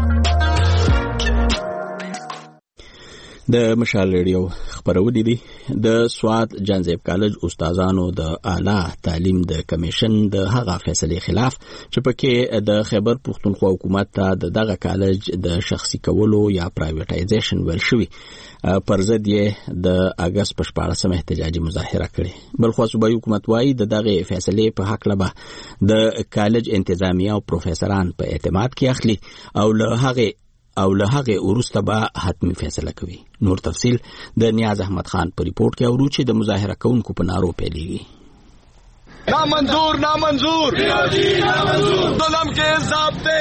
Speaker 1: د مشال ریډیو خبرونه دي. د سواد جانزیب کالج استادانو د اعلی تعلیم د کمیشن د هغه فیصله خلاف چې پکې د خیبر پختونخوا حکومت ته د دغه کالج د شخصي کولو یا پرایویټایزیشن ویل شوی پر ضد یې د اگست په شپاړسمه احتجاجي مظاهره کړې. بلخو صوبایي حکومت وايي د دغه فیصله په حق لبه د کالج انتظامیه او پروفیسوران په اعتماد کې اخلي او له هغه او له هغه وروسته به حتمی فیصله کوي. نور تفصیل د نیاز احمد خان په ریپورت کې اورو چې د مظاهره کوونکو په نارو پیلېږي.
Speaker 21: نامنظور نامنظور ظلم کے ضابطے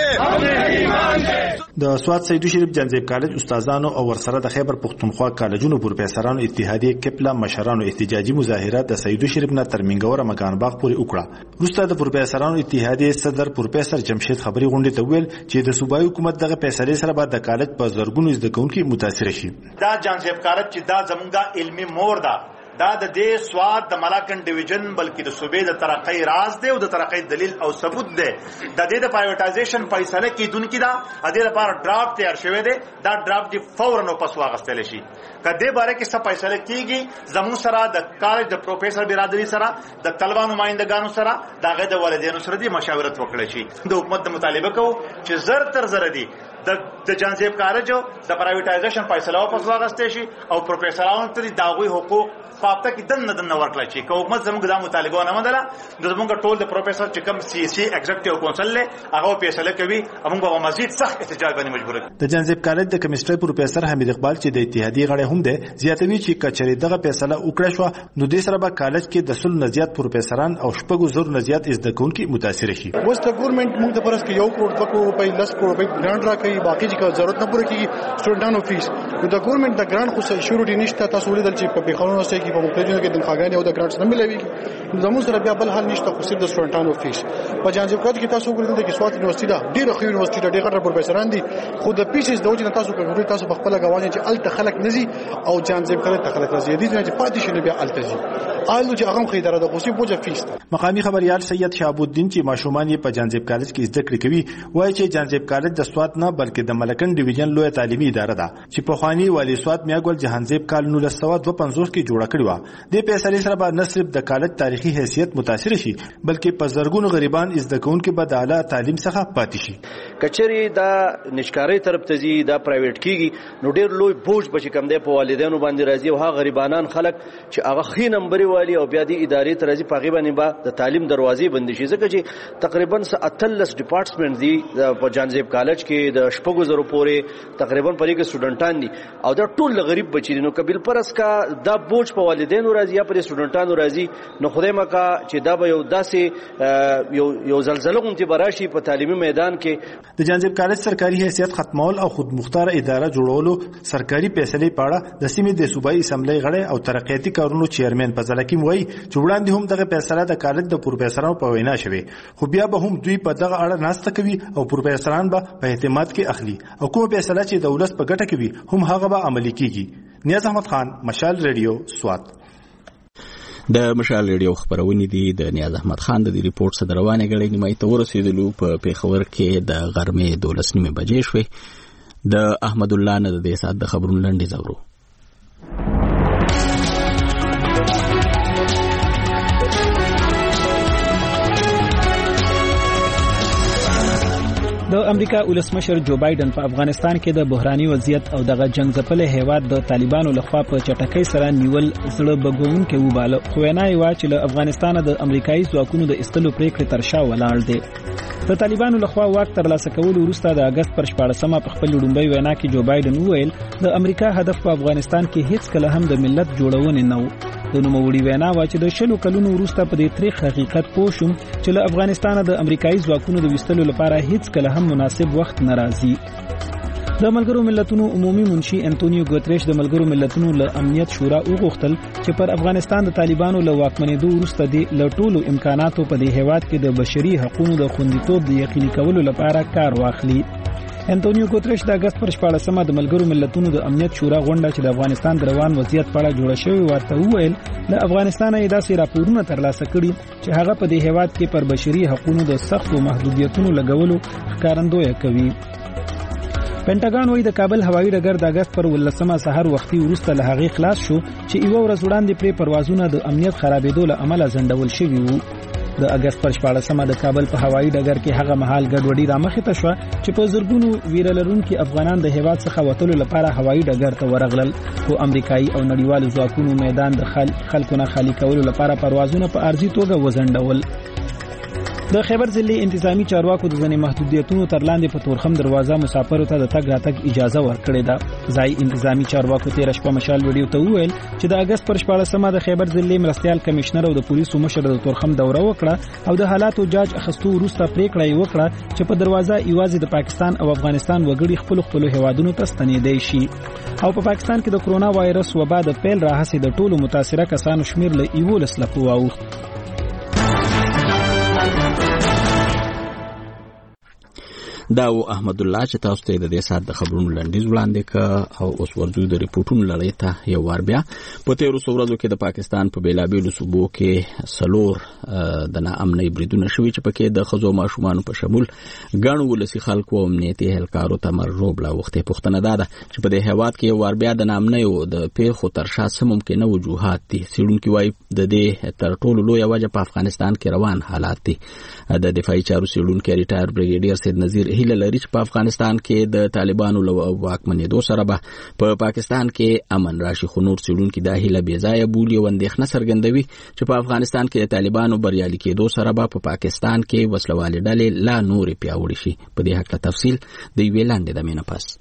Speaker 21: د سواد سیدو شریف جانزیب کالج استادانو او ورسره د خیبر پختونخوا کالجونو پروفیسورانو اتحادیه کپلا مشرانو احتجاجي مظاهره د سیدو شریف نه تر منګوره مکان باغ پورې وکړه. وروسته د پروفیسورانو اتحادیه صدر پروفیسور جمشید خبري غونډه ته ویل چې د صوبایي حکومت دغه فیصله سره به د کالج په زرګونو زده کوونکي متاثر شي.
Speaker 5: دا جانزیب کالج چې دا زمونږه علمي مور ده، دا د دې سواد د ملاکن ډیویژن بلکې د صوبې د ترقۍ راز دی او د ترقۍ دلیل او ثبوت دی. د دې د پرایویټایزیشن فیصله کیدونکې ده، د دې لپاره ډرافټ تیار شوی دی. دا ډرافټ دی فورا واپس واغستل شي. که دې باره کې څه فیصله کیږي زموږ سره د کالج د پروفیسور برادری سره د طلبه نمائندګانو سره د هغه د والدینو سره دی مشاورت وکړي شي. د حکومت د مطالبه کوو چې زر تر زر دی د جانزیب کالج د پرایویټایزیشن فیصله واپس واغستل شي او پروفیسورانو ته د داغوی حقوق پاپته کې دن نه دن ورکړل شي. که حکومت زموږ د مطالبه نه مدله د زموږ ټول د پروفیسور چې کوم سی سی ایگزیکټیو کونسل له هغه فیصله کوي موږ به مزید سخت احتجاج باندې مجبور یو.
Speaker 21: د جانزیب کالج د کیمستري پروفیسور حمید اقبال چې د اتحادیه غړی هم دی زیاتوي چې کچري دغه فیصله وکړه شو نو د سره به کالج کې د سل نزيات پروفیسوران او شپږو زر نزيات زده کوونکي متاثر شي.
Speaker 22: اوس د ګورنمنت موږ د پرس کې یو کروڑ دوه کروڑ روپۍ لس کروڑ روپۍ ګرانټ راکړي، باقي چې ضرورت نه پوره کیږي سټوډنټانو فیس. نو د ګورنمنت د ګرانټ خو شروع نشته. تاسو ولیدل چې په بخارونو سره کې په مختلفو کې د خاګانې او د ګرانټس نه ملويږي. زموږ سره بیا بل حل نشته خو صرف د سټوډنټانو فیس. په جانزیب کالج کې تاسو وګورئ چې سوات یونیورسيټي دا ډېر ښه یونیورسيټي دا ډېر غټ پروفیسوران دي، خو د پیسز د وجه تاسو کوي تاسو په خپل غواړئ چې الته خلک نزي او جانزیب کالج ته خلک راځي دي چې پاتې شي بیا الته ځي آلو چې هغه خیداره د خوشي بوجه فیس.
Speaker 21: مقامی خبريال سید شهاب الدین چې ماشومان یې په جانزیب کالج کې زده کړې کوي وایي چې جانزیب کالج د سوات نه بلکې د ملکن ډیویژن لوی تعلیمي اداره ده چې په خواني والی سوات میاګل جهانزیب کال نو له سواد دوه پنځوس کې جوړه کړی و. د فیصله سره به نه صرف د کالج تاریخي حیثیت متاثر شي بلکې په زرګونو غریبان زده کوونکو به د اعلی تعلیم څخه پاتې شي.
Speaker 6: کچري دا نشکاري طرف ته زی دا پرایویټ کیږي نو ډیر لوی بوج بچ کم دی په والدینو باندې راځي او هغه غریبانان خلک چې هغه خې نمبر والی او بیا د ادارې ته راځي په غیبه نه به د تعلیم دروازې بند شي ځکه چې تقریبا اتلس ډپارټمنټ دی په جانزیب کالج کې د شپږو زرو پورې تقریبا پرې کې سټوډنټان دي او دا ټول غریب بچی دي. نو کبل پرس کا دا بوج په والدینو راځي یا پر سټوډنټانو راځي نو خدای مکا چې دا به یو داسې یو یو زلزلہ غونتی براشي په تعلیمي میدان کې.
Speaker 21: د جانزیب کالج سرکاري حیثیت ختمول او خود مختار اداره جوړولو سرکاري فیصله پاړه د سیمې د صوبایي اسمبلی غړي او ترقیاتي کارونو چیرمن په ځلکیم وایي چې وړاندې هم دغه فیصله د کالج د پروفیسورانو په وینا شوه خو بیا به هم دوی په دغه اړه ناسته کوي او پروفیسوران به په اعتماد کې اخلي او کوم فیصله چې د ولس په ګټه کوي هم هغه به عملي کیږي. نیاز احمد خان، مشال ریډیو، سوات.
Speaker 1: د مشال ریډیو خبرونه دي د نیاز احمد خان د ریپورت سره روانه غړي نیمه ته ورسېدلو په پیښور کې د غرمې دولس نیمه بجې شوې. د احمد الله نه د دې سات د خبرونو لنډي زورو.
Speaker 2: د امریکا ولسمشر جو بایدن په افغانستان کې د بحراني وضعیت او دغه جنگ ځپلې هیواد د طالبانو لخوا په چټکۍ سره نیول زړه بګونکې وباله. خو نه یو چې له افغانستان د امریکایي ځواکونو د استلو پریکړې تر شا ولاړ دي. د طالبانو لخوا واک ترلاسه کول وروسته د اگست پر شپاړسمه په خپل لومړی وینا کې جو بایدن وویل د امریکا هدف په افغانستان کې هیڅ کله هم د ملت جوړونه نه و. د نوموړي وینا وا چې د شلو کلونو وروسته په دې تاریخ حقیقت پوه شوم چې له افغانستان د امریکایي ځواکونو د وستلو لپاره هیڅ کله هم مناسب وخت ناراضي. د ملګرو ملتونو عمومي منشي انټونیو ګوتریش د ملګرو ملتونو له امنیت شورا وغوښتل چې پر افغانستان د طالبانو له واکمنېدو وروسته د لټولو امکاناتو په دې هیواد کې د بشري حقوقو د خوندیتوب د یقیني کولو لپاره کار واخلي. انټونیو ګوتریش د اگست پر شپاړسمه د ملګرو ملتونو د امنیت شورا غونډه چې د افغانستان د روان وضعیت په اړه جوړه شوې ورته وویل له افغانستان یې داسې راپورونه ترلاسه کړي چې هغه په دې هیواد کې پر بشري حقوقو د سختو محدودیتونو لګولو ښکارندویي کوي. پینټاګان وايي د کابل هوایي ډګر د اگست پر ولسمه سحر وختي وروسته له هغې خلاص شو چې یو ورځ وړاندې پرې پروازونه د امنیت خرابېدو له امله ځنډول شوي وو. د اگست پر شپاړسمه د کابل په هوایي ډګر کې هغه مهال ګډوډي رامخې ته شوه چې په زرګونو ویره لرونکي افغانان د هیواد څخه وتلو لپاره هوایي ډګر ته ورغلل خو امریکایي او نړیوالو ځواکونو میدان د خلکو نه خالي کولو لپاره پروازونه په عارضي توګه وځنډول. د خیبر ضلع انتظامی چارواکو د ځنې محدودیتونو تر لاندې په تورخم دروازه مسافرو ته د تګ راتګ اجازه ورکړې ده. ځای انتظامی چارواکو تیر شپه مشال ویډیو ته وویل چې د اگست پر شپاړسمه د خیبر ضلع مرستيال کمشنر او د پولیسو مشر د تورخم دوره وکړه او د حالاتو جاج اخستو وروسته پریکړه یې وکړه چې په دروازه یوازې د پاکستان او افغانستان وګړي خپل خپل هیوادونو ته ستنېدای شي. او په پاکستان کې د کرونا وایرس وبا د پیل راهسې د ټولو متاثره کسانو شمیر له یولس لکو واوښت.
Speaker 1: دا و احمد الله چې تاسو ته د دې سات د خبرونو لنډیز وړاندې ک او اوس ورځو د ریپورتونو لړۍ ته یو وار بیا. په تیرو ورځو کې د پاکستان په بیلابیلو صوبو کې سلور د ناامنۍ بریدونه شوي چې پکې د ښځو ماشومانو په شمول ګڼ ولسي خلکو او امنیتي اهلکارو ته مرغوب لا وختې پوښتنه ده چې په دې هیواد کې یو وار بیا د ناامنۍ د پیښو تر شا څه ممکنه وجوهات دي. څېړونکي وایي د دې تر ټولو لویه وجه په افغانستان کې روان حالات دي. د دفاعي چارو څېړونکی ریټایر بریګیډیر سید نذیر هیله لري چې په افغانستان کې د طالبانو له واکمنېدو سره به په پاکستان کې امن راشي. خو نور څېړونکي دا هیله بې ځایه بولي او اندېښنه څرګندوي چې په افغانستان کې د طالبانو بریالي کېدو سره به په پاکستان کې وسلوالې ډلې لا نورې پیاوړې شي. په دې هکله تفصیل د یوې لنډې دمې نه پس.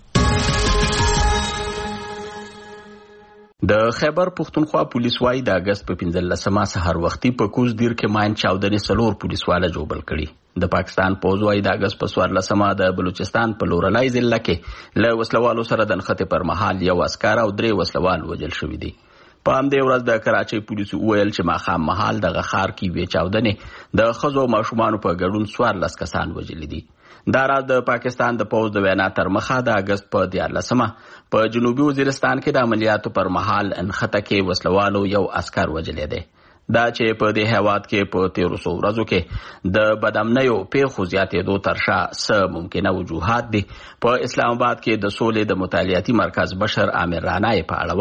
Speaker 1: د خیبر پښتونخوا پولیس وايي د اگست په پنځلسمه سحر وختي په کوز دیر کې ماین چاودنې سلور پولیسواله جوړ کړي. د پاکستان پوځ وايي د اگست په څوارلسمه د بلوچستان په لورلای ضلع کې له وسلوالو سره د نښتې پر مهال یو عسکر او درې وسلوال وژل شوي دي. په همدې ورځ د کراچۍ پولیسو وویل چې ماښام مهال دغه ښار کې یوې چاودنې د ښځو او ماشومانو په ګډون څوارلس کسان وژلي دي. دا راز د پاکستان د پوځ د وینا تر مخه د اگست په دیارلسمه په جنوبي وزیرستان کې د عملیاتو پر مهال انخته کې وسلوالو یو عسکر وژلی دی. دا چې په دې هیواد کې په تیرو څو ورځو کې د بدامنیو پیښو زیاتېدو تر شا څه ممکنه وجوهات دي. په اسلام آباد کې د سولې د مطالعاتي مرکز بشر عامر رانای په اړه وایي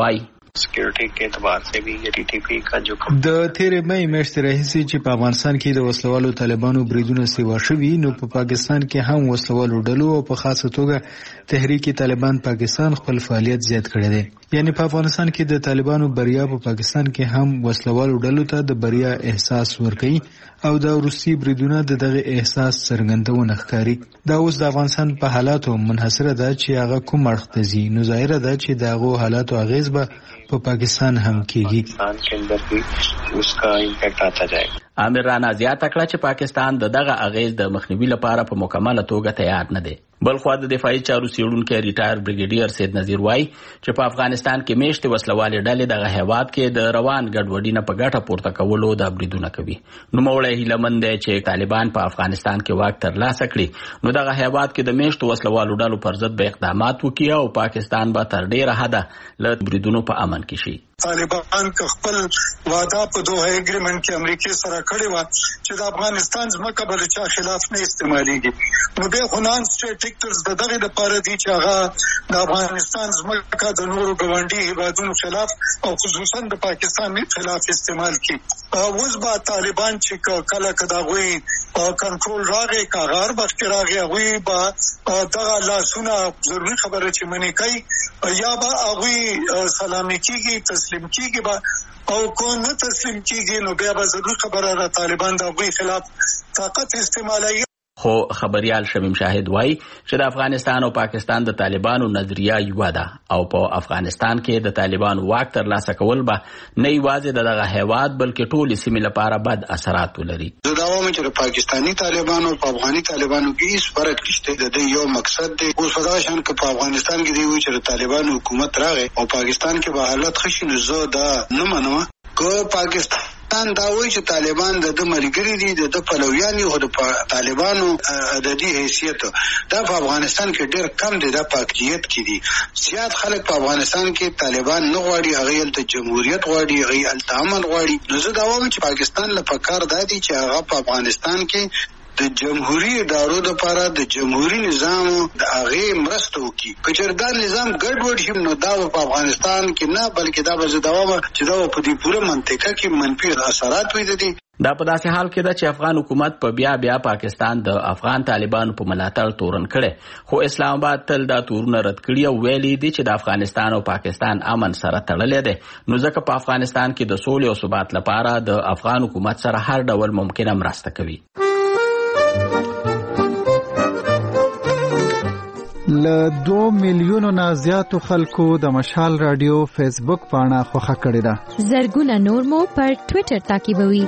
Speaker 8: सिक्योरिटी के एतबार से भी ये टीटीपी का जो
Speaker 9: د تیرې مې میاشتې راهیسې چې په افغانستان کې د وسلوالو طالبانو بریدونه سیوا شوي نو په پاکستان کې هم وسلوالو ډلو او په خاصه توګه تحریک طالبان پاکستان خپل فعالیت زیات کړی دی. یعنی په افغانستان کې د طالبانو بریا په پاکستان کې هم وسلوالو ډلو ته د بریا احساس ورکوي او د روسي بریدونه د دغه احساس څرګندونه ښکاري. دا اوس د افغانستان په حالاتو منحصره ده چې هغه کوم اړخ ته ځي. نو ظاهره ده چې دغه حالاتو اغیز به په پاکستان هم کېږي.
Speaker 8: پاکستان کې اندر بھی اس کا امپیکٹ آتا جائے.
Speaker 1: امیر رانا زیاته کړه چې پاکستان د دغه اغیز د مخنیوي لپاره په مکمله توګه تیار نه دی. بل خو د دفاعي چارو څېړونکی ریټایر بریګیډیر سید نذیر وایي چې په افغانستان کې میشتې وسلوالې ډلې دغه هیواد کې د روان ګډوډي نه په ګټه پورته کولو د بریدونه کوي. نوموړی هیلهمند دی چې طالبان په افغانستان کې واک ترلاسه کړي نو دغه هیواد کې د میشتو وسلوالو ډلو پر ضد به اقدامات وکړي او پاکستان به تر ډیره حده له بریدونو په امن کې شي.
Speaker 23: طالبان که خپل وعده په دوه اګریمنت کې امریکای سره کړی و چې د افغانستان ځمکه بل چا خلاف نه استعمالېږي نو به خنان سټریټیکټرز د دغه لپاره دي چې هغه د افغانستان ځمکه د نورو ګاونډي هیوادونو خلاف او خصوصا د پاکستان خلاف استعمال کړي. اوس به طالبان چې کله کدا غوي کنټرول راغی کاغار وخت راغی غوي به دغه لاسونه ضروري خبره چې منی کوي یا به هغه سلامي کیږي تسلیم کیږي با او کو نه تسلیم کیږي نو بیا به ضرور خبره را طالبان د غوي خلاف طاقت استعمالوي.
Speaker 1: خو خبريال شمیم شاهد وای چې د افغانستان او پاکستان د طالبانو نظریه یو ده او په افغانستان کې د طالبانو واک ترلاسه کول به نه یوازې دغه هیواد بلکې ټول سیمې لپاره بد اثرات ولري.
Speaker 24: زه دا وایم چې پاکستانی طالبانو او افغاني طالبانو کې هیڅ فرق نشته. د یو مقصد دی اوس په دا شان کې په افغانستان کې دی وی چې طالبانو حکومت راغی او پاکستان کې به حالت خشي نو زه دا نه منم. کو پاکستان دا وایي چې طالبان د ملګری دي د پلویان او د طالبانو د دې حیثیت دا په افغانستان کې ډېر کم دي. دا پاکیت کې دي. زیات خلک په افغانستان کې طالبان نه غواړي هغه ته جمهوریت غواړي هغه ته امن غواړي. نو زه دا وایم چې پاکستان لپاره کار دی چې هغه په افغانستان کې د جمهوریت ادارو لپاره د جمهوریت نظام د هغه مرسته وکړي. کچردار نظام ګډوډ شي نو دا په افغانستان کې نه بلکې دا به دوام چې دا په دې پوره منطقه کې منفي اثرات وي. دي
Speaker 1: دا په داسې حال کې ده چې افغان حکومت په بیا بیا پاکستان د افغان طالبانو په ملاتړ تورن کړي خو اسلام آباد تل دا تورونه رد کړي او ویلي دي چې د افغانستان او پاکستان امن سره تړلې ده نو ځکه په افغانستان کې د سولې او ثبات لپاره د افغان حکومت سره هر ډول ممکنه مرسته کوي.
Speaker 17: له دوه میلیونو نه زیاتو خلکو د مشال رادیو فیسبوک پاڼه خوښه کړې ده.
Speaker 16: زرګونه نور مو پر ټوئیټر تعقیبوي.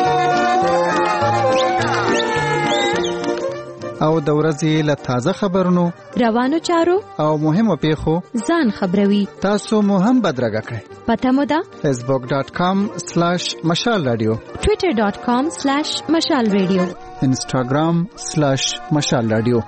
Speaker 17: او د ورځې له تازه خبرونو
Speaker 16: روانو چارو
Speaker 17: او مهمو پیښو
Speaker 16: ځان خبروي.
Speaker 17: تاسو مو هم بدرګه کړئ.
Speaker 16: پته مو ده
Speaker 17: فیسبوک ډاٹ کام سلیش مشال رادیو
Speaker 16: ټوئیټر ډاٹ کام سلیش مشال رادیو
Speaker 17: انسټاګرام سلیش مشال رادیو.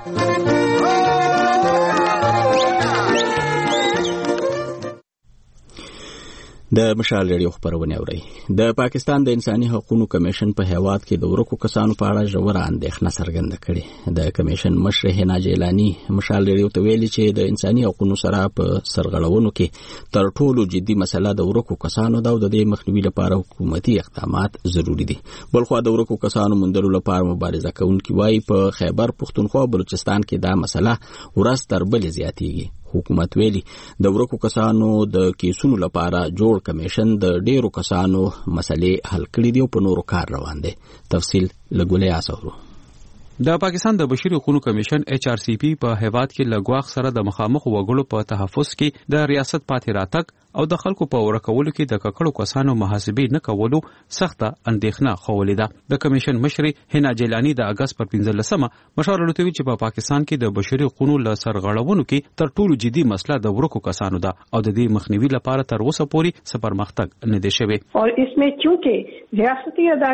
Speaker 1: د مشال ریډیو خبرونه اوري. د پاکستان د انساني حقوقو کمیشن په هیواد کې د ورکو کسانو په اړه ژوره اندېښنه څرګنده کړې. د کمیشن مشر هنا جیلانی مشال ریډیو ته ویلي چې د انساني حقوقو سره په سرغړونو کې تر ټولو جدي مسله د ورکو کسانو د دې مخنیوي لپاره حکومتي اقدامات ضروری دي. بلخو د ورکو کسانو موندلو لپاره مبارزه کوونکي وایي په خیبر پښتونخوا او بلوچستان کې دا مسله ورځ تر بلې زیاتېږي. حکومت ویلي د ورکو کسانو د کیسونو لپاره جوړ کمیشن د ډیرو کسانو مسلې حل کړي دي او په نورو کار روان دي. تفصیل لګولې اسورو.
Speaker 25: د پاکستان د بشري حقوقو کمیشن ایچ آر سی پی په هیواد کې لګواخ سره د مخامخ وګړو په تحفظ کې د ریاست پاتې راتګ او د خلکو په ورکولو کې د ککړو کسانو محاسبې نه کولو سخته اندېښنه خولې ده. د کمیشن مشر هنا جیلانی د اگست پر پنځلسمه مشوره لټوي چې په پاکستان کې د بشري حقوقو له سرغړونو کې تر ټولو جدي مسله د ورکو کسانو ده او د دې مخنیوي لپاره تر اوسه پورې څه پرمختګ نه دی شوی.
Speaker 26: اور اس میں چونکہ ریاستی ادارے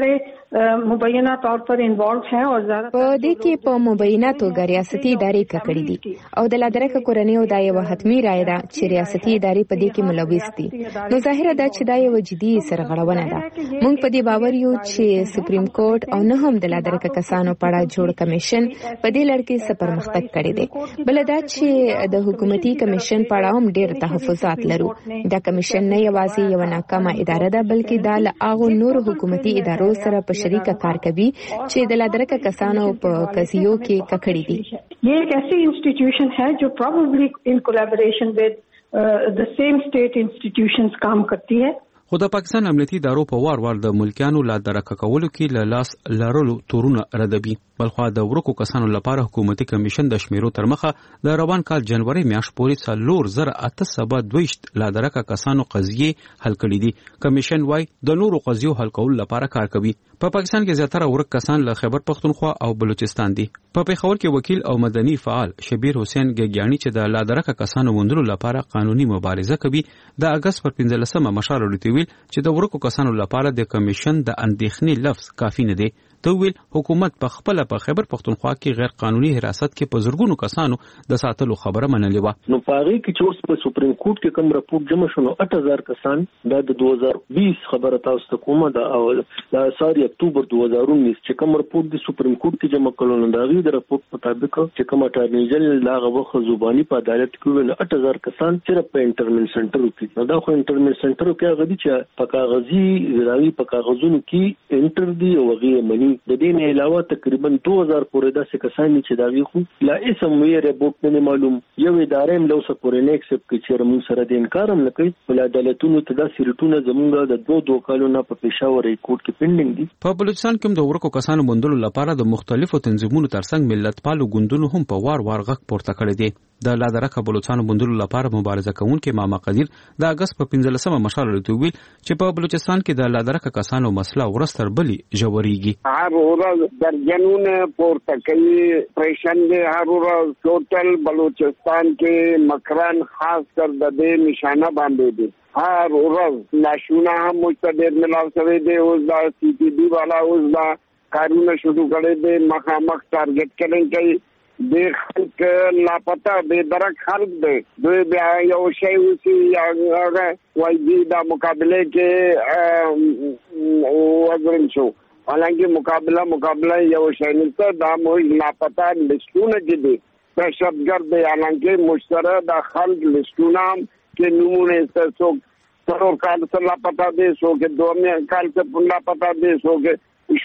Speaker 3: مبینہ طور پر انوالو ہیں اور زیادہ
Speaker 4: په دې کې په مبینه توګه ریاستي ادارې ککړې دي او د لادرکه کورنۍ دا یو حتمی رائے ده چې ریاستي ادارې په دې کې ملوث دي. نو ظاهره ده چې دا یو جدي سرغړونه ده. موږ په دې باور یو چې سپریم کورټ او نه هم د لادرکه کسانو په اړه جوړ کمیشن په دې لړ کې څه پرمختګ کړی دی. بل دا چې د حکومتي کمیشن په اړه هم ډېر تحفظات لرو. دا کمیشن نه یوازې یو ناکامه اداره ده بلکې دا له هغو نورو حکومتي ادارو سره په شریکه کار کوي چې د لادرکه کسانو په قضیو کې ککړې دي.
Speaker 3: یہ ایک ایسی انسٹیٹیوشن ہے جو پروبلی ان کولیبوریشن ود the same state institutions کام کرتی ہے.
Speaker 25: خو د پاکستان امنیتي ادارو په وار وار د ملکیانو لا درکه کولو کې له لاس لارلو تورونه ردبي. بلخو د ورکو کسانو لپاره حکومتي کمیشن د شمیرو تر مخه د روان کال جنوري میاشت پورې څلور زره اته سوه دویشت لا درکه کسانو قضیې حل کړې دي. کمیشن وايي د نورو قضیو حل کولو لپاره کار کوي. په پاکستان کې زیاتره ورک کسان له خیبر پختونخوا او بلوچستان دي. په پیښور کې وکیل او مدني فعال شبیر حسین ګګیانی چې د لا درکه کسانو موندلو لپاره قانوني مبارزه کوي د اگست پر پنځلسمه مشال ورته ویل چې د ورکو کسانو لپاره د کمیشن د اندېښنې لفظ کافي نه دی. ته ویل حکومت په خپل په خیبر پختونخوا کې غیر قانوني حراست کې په زرګونو کسانو د ساتلو خبره منلې و.
Speaker 7: نو پاره کې چې اوس په سپریم کورټ کې کوم راپورټ جمع شونه اټ هزار کسان د دوه هزار بیس خبره تاسو ته کومه ده او د ساری اکتوبر دوه هزار انیس چې کوم راپورټ د سپریم کورټ کې جمع کړل نو دا غي د راپورټ مطابق چې کوم اټارنی جنرال لا غوخه زبانی په عدالت کې ونه اټ هزار کسان صرف په انټرمن سنټر کې نو دا خو انټرمن سنټر کې غدي چې په کاغذي راوي په کاغذونو کې انټر دی او غي منی د دې نه علاوه تقریبا دوه هزار پورې داسې کسان چې دا غي خو لا اسم وی رپورټ نه معلوم یو ادارې هم لو سپورې نه اکسپټ کوي چې موږ سره د انکار هم نه کوي ول عدالتونو ته دا سیرټونه زمونږ د دوه دوه کالونو په پېښور کورټ کې پینډینګ دي.
Speaker 25: په بلوچستان کې د ورکو کسانو موندلو لپاره د مختلفو تنظیمونو ترڅنګ ملتپالو ګوندونو هم په وار وار غږ پورته کړی دی. د لادرکه بلوچستان موندلو لپاره مبارزه کوونکي ماما قدیر د اگست په پنځلسمه مشال ورته ویل چې په بلوچستان کې د لادرکه کسانو مسله ورستر بلی جوړیږي.
Speaker 10: هر ورځ درجنونه پورته کوي پریشن دي. هر ورځ ټوټل بلوچستان کې مکران خاص کر د دې نشانه باندې دي. هر ورځ لاشونه هم مستدیر ملاو شوی دی. اوس دا سی ټي بي والا اوس دا کارونه شروع کړي دي. مخامخ ټارګټ کړي کوي د خلک لاپتا بے درک خلق دے دوی بیا یو شی وسی یا وای دی دا مقابله کې وزن شو حالانکه مقابله مقابله یو شی نشته دا مو لاپتا لستونه کې دي دهشتګرد دی حالانکه مشترک دا خلق لستونه کې نمونه څو څلور کال څخه لاپتا دي سو کې دوه کال څخه لاپتا دي سو کې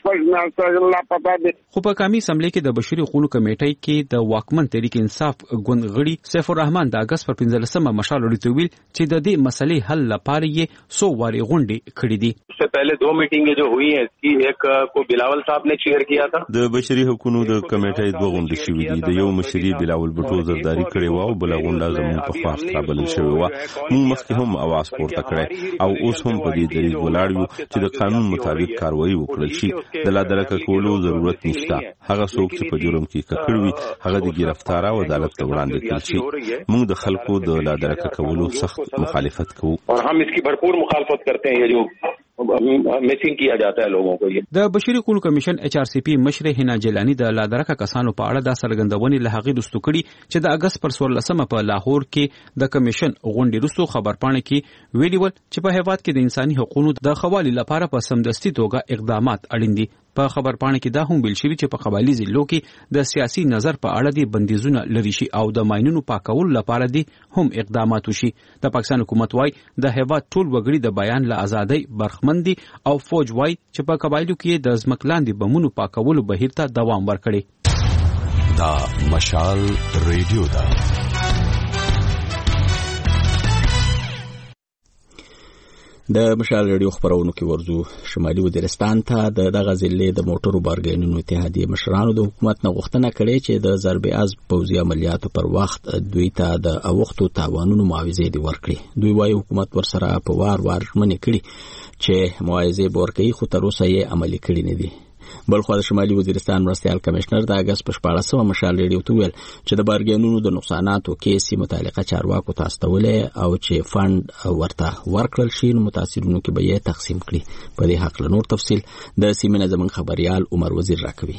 Speaker 25: خو په قومي اسمبلی کې د بشري حقوقو کمیټې کې د واکمن تحریک انصاف ګوند غړي سیف الرحمن د اگست پر پنځلسمه مشال ورته ویل چې د دې مسلې حل لپاره یې سو واري غونډې کړې دي.
Speaker 11: इससे पहले दो मीटिंगें जो हुई हैं इसकी एक को बिलावल साहब ने चेयर किया था.
Speaker 26: د بشري حقوقو د کمیټې دوه غونډې شوې دي. د یو مشري بلاول بټو زرداری کړي و او بل غونډه زموږ په خواست رابل شوې و. موږ مخکې هم आवाज پورته کړې او اوس هم په دې دلیل ولاړ یو چې د قانون مطابق کاروایی وکړل شي. د لادرکه کولو ضرورت نشته. هغه څوک چې په جرم کې ککړ وي هغه د گرفتار او عدالت ته وړاندې کړي شي. موږ د خلکو د لادرکه کولو سخت مخالفت کوو
Speaker 11: और हम इसकी भरपूर मुखालफत करते हैं. ये जो میسینګ کیا جاتا ہے لوگوں کو.
Speaker 25: د بشري حقوقو کمیشن ایچ آر سی پی مشر هنا جیلانی د لادرکه کسانو په اړه د سرګندونې له هغې رستو کړي چې د اگست پر څوارلسمه په لاهور کې د کمیشن غونډې رستو خبرپاڼه کې ویلي ول چې په هیواد کې د انساني حقوقو د خوالي لپاره په سمدستي توګه اقدامات اړین دي. په خبرپاڼه کې دا هم ویل شوی چې په قبایلی ضلعو کې د سیاسي نظر په اړه دي بندیزونه لري شي او د ماینونو پاکولو لپاره دي هم اقدامات وشي. د پاکستان حکومت وايي د هیواد ټول وګړي د بیان له ازادۍ برخمن دي او فوج وايي چې په قبایلو کې د ځمکلاندې بمونو پاکولو بهیر ته دوام ورکړي.
Speaker 26: دا مشال ریډیو دا
Speaker 1: د مشال ریډیو خبرونو کې ورزو شمالي وزیرستان ته د دغه ضلع د موټرو بارګینونو اتحادیه مشرانو د حکومت نه غوښتنه کړې چې د ضرب از پوځي عملیاتو پر وخت دوی ته د اوختو تاوانونو معاوضې دی ورکړي. دوی وايي حکومت ورسره په وار وار منې کړي چې معاوضې ورکړي خو تر اوسه یې عملي کړي نه دي. بلخو د شمالي وزیرستان مرستیال کمشنر د اگست په شپاړسمه مشال ریډیو ته ویل چې د بارګینونو د نقصاناتو کیسې متعلقه چارواکو ته استولې او چې فند ورته ورکړل شي نو متاثرونو کې به یې تقسیم کړي. په دې حق له نور تفصیل د سیمینه زمون خبريال عمر وزیر راکوي.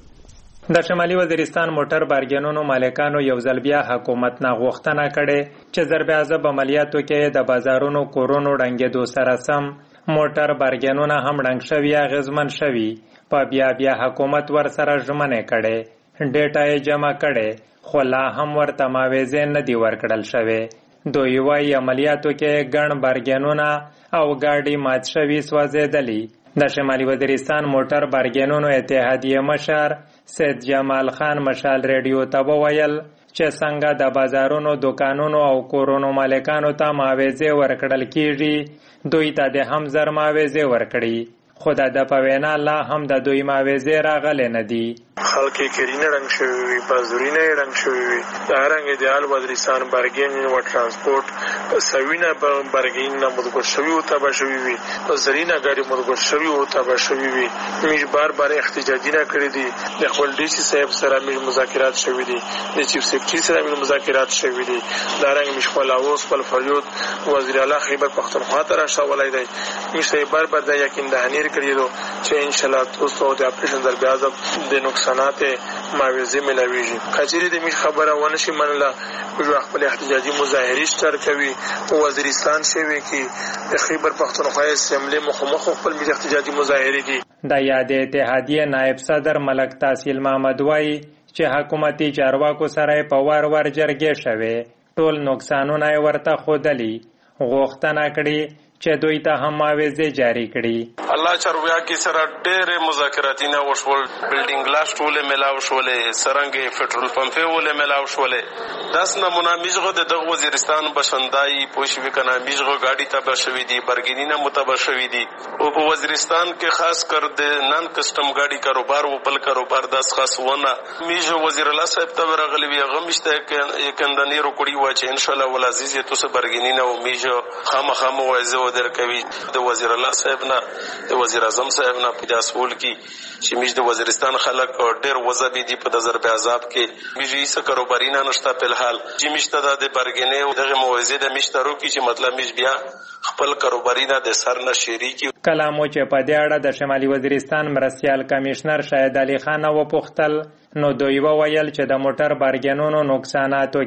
Speaker 12: د شمالي وزیرستان موټر بارګینونو مالکانو یو ځل بیا حکومت نه غوښتنه کړې چې ضرب عذاب عملیاتو کې د بازارونو کورونو ډنګېدو سره سم موټر بارګینونه هم ډنګ شوي اغیزمن شوي. په بیا بیا حکومت ور سره ژمنې کړې ډیټا یې جمع کړې خو لا هم ورته معاوضې نه دي ورکړل شوې. دوی وایي عملیاتو کې ګڼ بارګینونه او ګاډي مات شوي سوځېدلي. د شمالي وزیرستان موټر بارګینونو اتحادیه مشر سید جمال خان مشال ریډیو ته وویل چې څنګه د بازارونو دکانونو او کورونو مالکانو ته معاوضې ورکړل کیږي دوی ته د هم زر معاوضې ورکړي خو د په وینا لا هم د دوی معاوضې راغلې نه دي.
Speaker 13: خلک یې کرینه رنګ شوي وي بازارونه یې رنګ شوي وي د هرنګې د حال وزیرستان بارګین و ټرانسپورټ سوینه بارګین نه مدګل شوي او تبا شوي وي زرینه ګاډي مدګل شوي او تبا شوي وي. موږ بار بار احتجاجونه کړي دي د خپل ډي سي صاحب سره موږ مذاکرات شوي دي د چیف سیکریټري سره موږ مذاکرات شوي دي دا رنګ موږ خپل اوس خپل فریاد وزیر اعلی خیبر پختونخوا ته راښولای دی. موږ بار بار دا یقین دهنیر کړی دو چې ان شاء الله تاسو د اپریشن در بیازب د نقصانات معاوضه ملاويږي. کچېری د میش خبره ونه شي منله چې خپل احتجاجي مظاهرې شتر کوي او وزیرستان شوی کې د خیبر پختونخوا اسمبلی مخمخ خپل میش احتجاجي مظاهرې دي.
Speaker 12: د یاد اتحادیه نائب صدر ملک تحصیل محمد وای چې حکومتي چارواکو سره په وار ور جرګې شوه ټول نقصانونه ورته خودلی غوښتنه کړي چې دوی ته هم معاوضې جاری کړي.
Speaker 14: الله چارواکي سره ډېر مذاکراتی نه وشول بلډینګ لاس ټوله ملاو شولې سرنګ پټرول پمپ ولې ملاو شولې داس نمونه میژغه د وزیرستان بشندای پوښ وکنه میژغه گاډي ته بشوي دي برګینینه متبشوي دي او په وزیرستان کې خاص کر د نن کسٹم گاډي کاروبار او بل کاروبار داس خاص ونه میژه وزیر الله صاحب ته راغلی وی غمشته کې کندنیرو کړي و چې ان شاء الله ول عزیز ته سه برګینینه او میژه خامخام وایزه در کوي د وزیر الله صاحب نه د وزیر اعظم صاحب نه په داسول کې چې میش د وزیرستان خلک ډېر وځبي دي په ضرب عذاب کې میږي څه کاروباري نه نشته په الحال چې میشته د برګنې او دغه موازی د میشترو کې چې مطلب میش بیا خپل کاروباري نه د سر نشری کې
Speaker 12: کلامو چې په دې اړه د شمالي وزیرستان مرستیال کمشنر شاهد علي خان و پختل نو دوی وویل چې د موټر بارګینونو نقصاناتو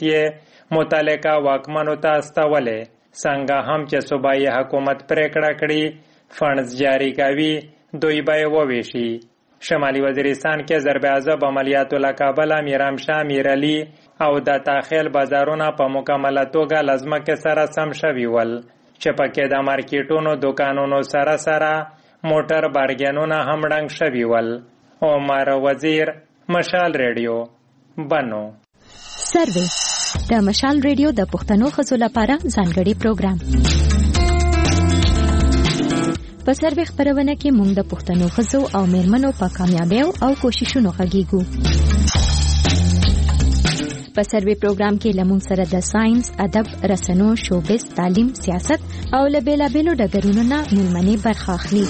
Speaker 12: کیسې متعلقه واکمنو ته استولې څنګه هم چې صوبایي حکومت پریکړه کړي فنډز جاری کوي دوی به وویشي. شمالي وزیرستان کې ضرب عذاب عملیاتو له کابل میرام شاه میرعلي او د تاخیل بازارونه په مکمله توګه لازمه کې سره سم شوي ول چې پکې د مارکیټونو دکانونو سره سره موټر بارګینونه هم ډنګ شوي ول. عمر وزیر مشال ریډیو بنو.
Speaker 16: سروې د مشال ریډیو د پښتنو خزو لپاره ځانګړي پروګرام. په سروې خبرونه کې موږ د پښتنو خزو او میرمنو په کامیابیو او کوششونو غږیږو. په سروې پروګرام کې لمون سره د ساينس، ادب، رسنو، شوبز، تعلیم، سیاست او له بیلابیلو ډګرونو نه ملمنې برخه اخلي.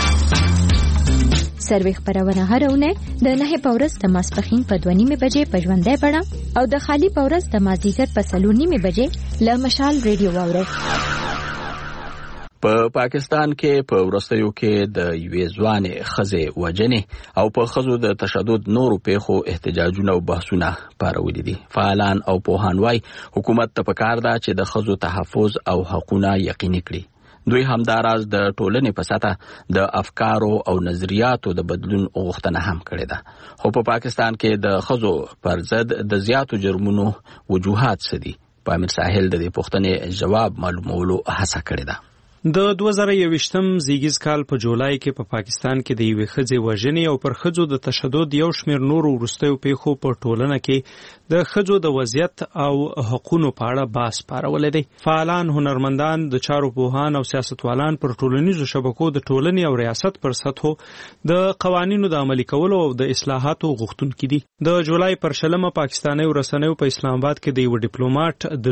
Speaker 16: سروې خبرونه هر اونۍ د نه په ورځ د ماسپخین په دوه نیمه بجې په ژوندۍ بڼه او د خالی په ورځ د مازدیګر په څلور نیمه بجې له مشال ریډیو واورئ.
Speaker 1: په پاکستان کې په ورستیو کې د یوې ځوانې ښځې وژنې او په ښځو د تشدد نورو پیښو احتجاجونه او بحثونه پارولي دي. فعالان او پوهان وايي حکومت ته پکار ده چې د ښځو تحفظ او حقوقونه یقیني کړي. دوی همداراز د ټولنې په سطح د افکارو او نظریاتو د بدلون غوښتنه هم کړې ده. خو په پاکستان کې د ښځو پر ضد د زیاتو جرمونو وجوهات څه دي؟ پامیر ساحل د دې پوښتنې جواب معلومولو هڅه کړې ده.
Speaker 25: د دوه زره یوویشتم زیږیز کال په جولای کې په پاکستان کې د یوې ښځې وژنې او پر ښځو د تشدد یو شمېر نورو وروستیو پیښو په ټولنه کې د ښځو د وضعیت او حقوقو په اړه بحث پارولی دی. فعالان، هنرمندان، د چارو پوهان او سیاستوالان پر ټولنیزو شبکو د ټولنې او ریاست پر سطحو د قوانینو د عملي کولو او د اصلاحاتو غوښتونکي دي. د جولای پر شلمه پاکستاني رسنیو په اسلام آباد کې د یو ډیپلوماټ د لور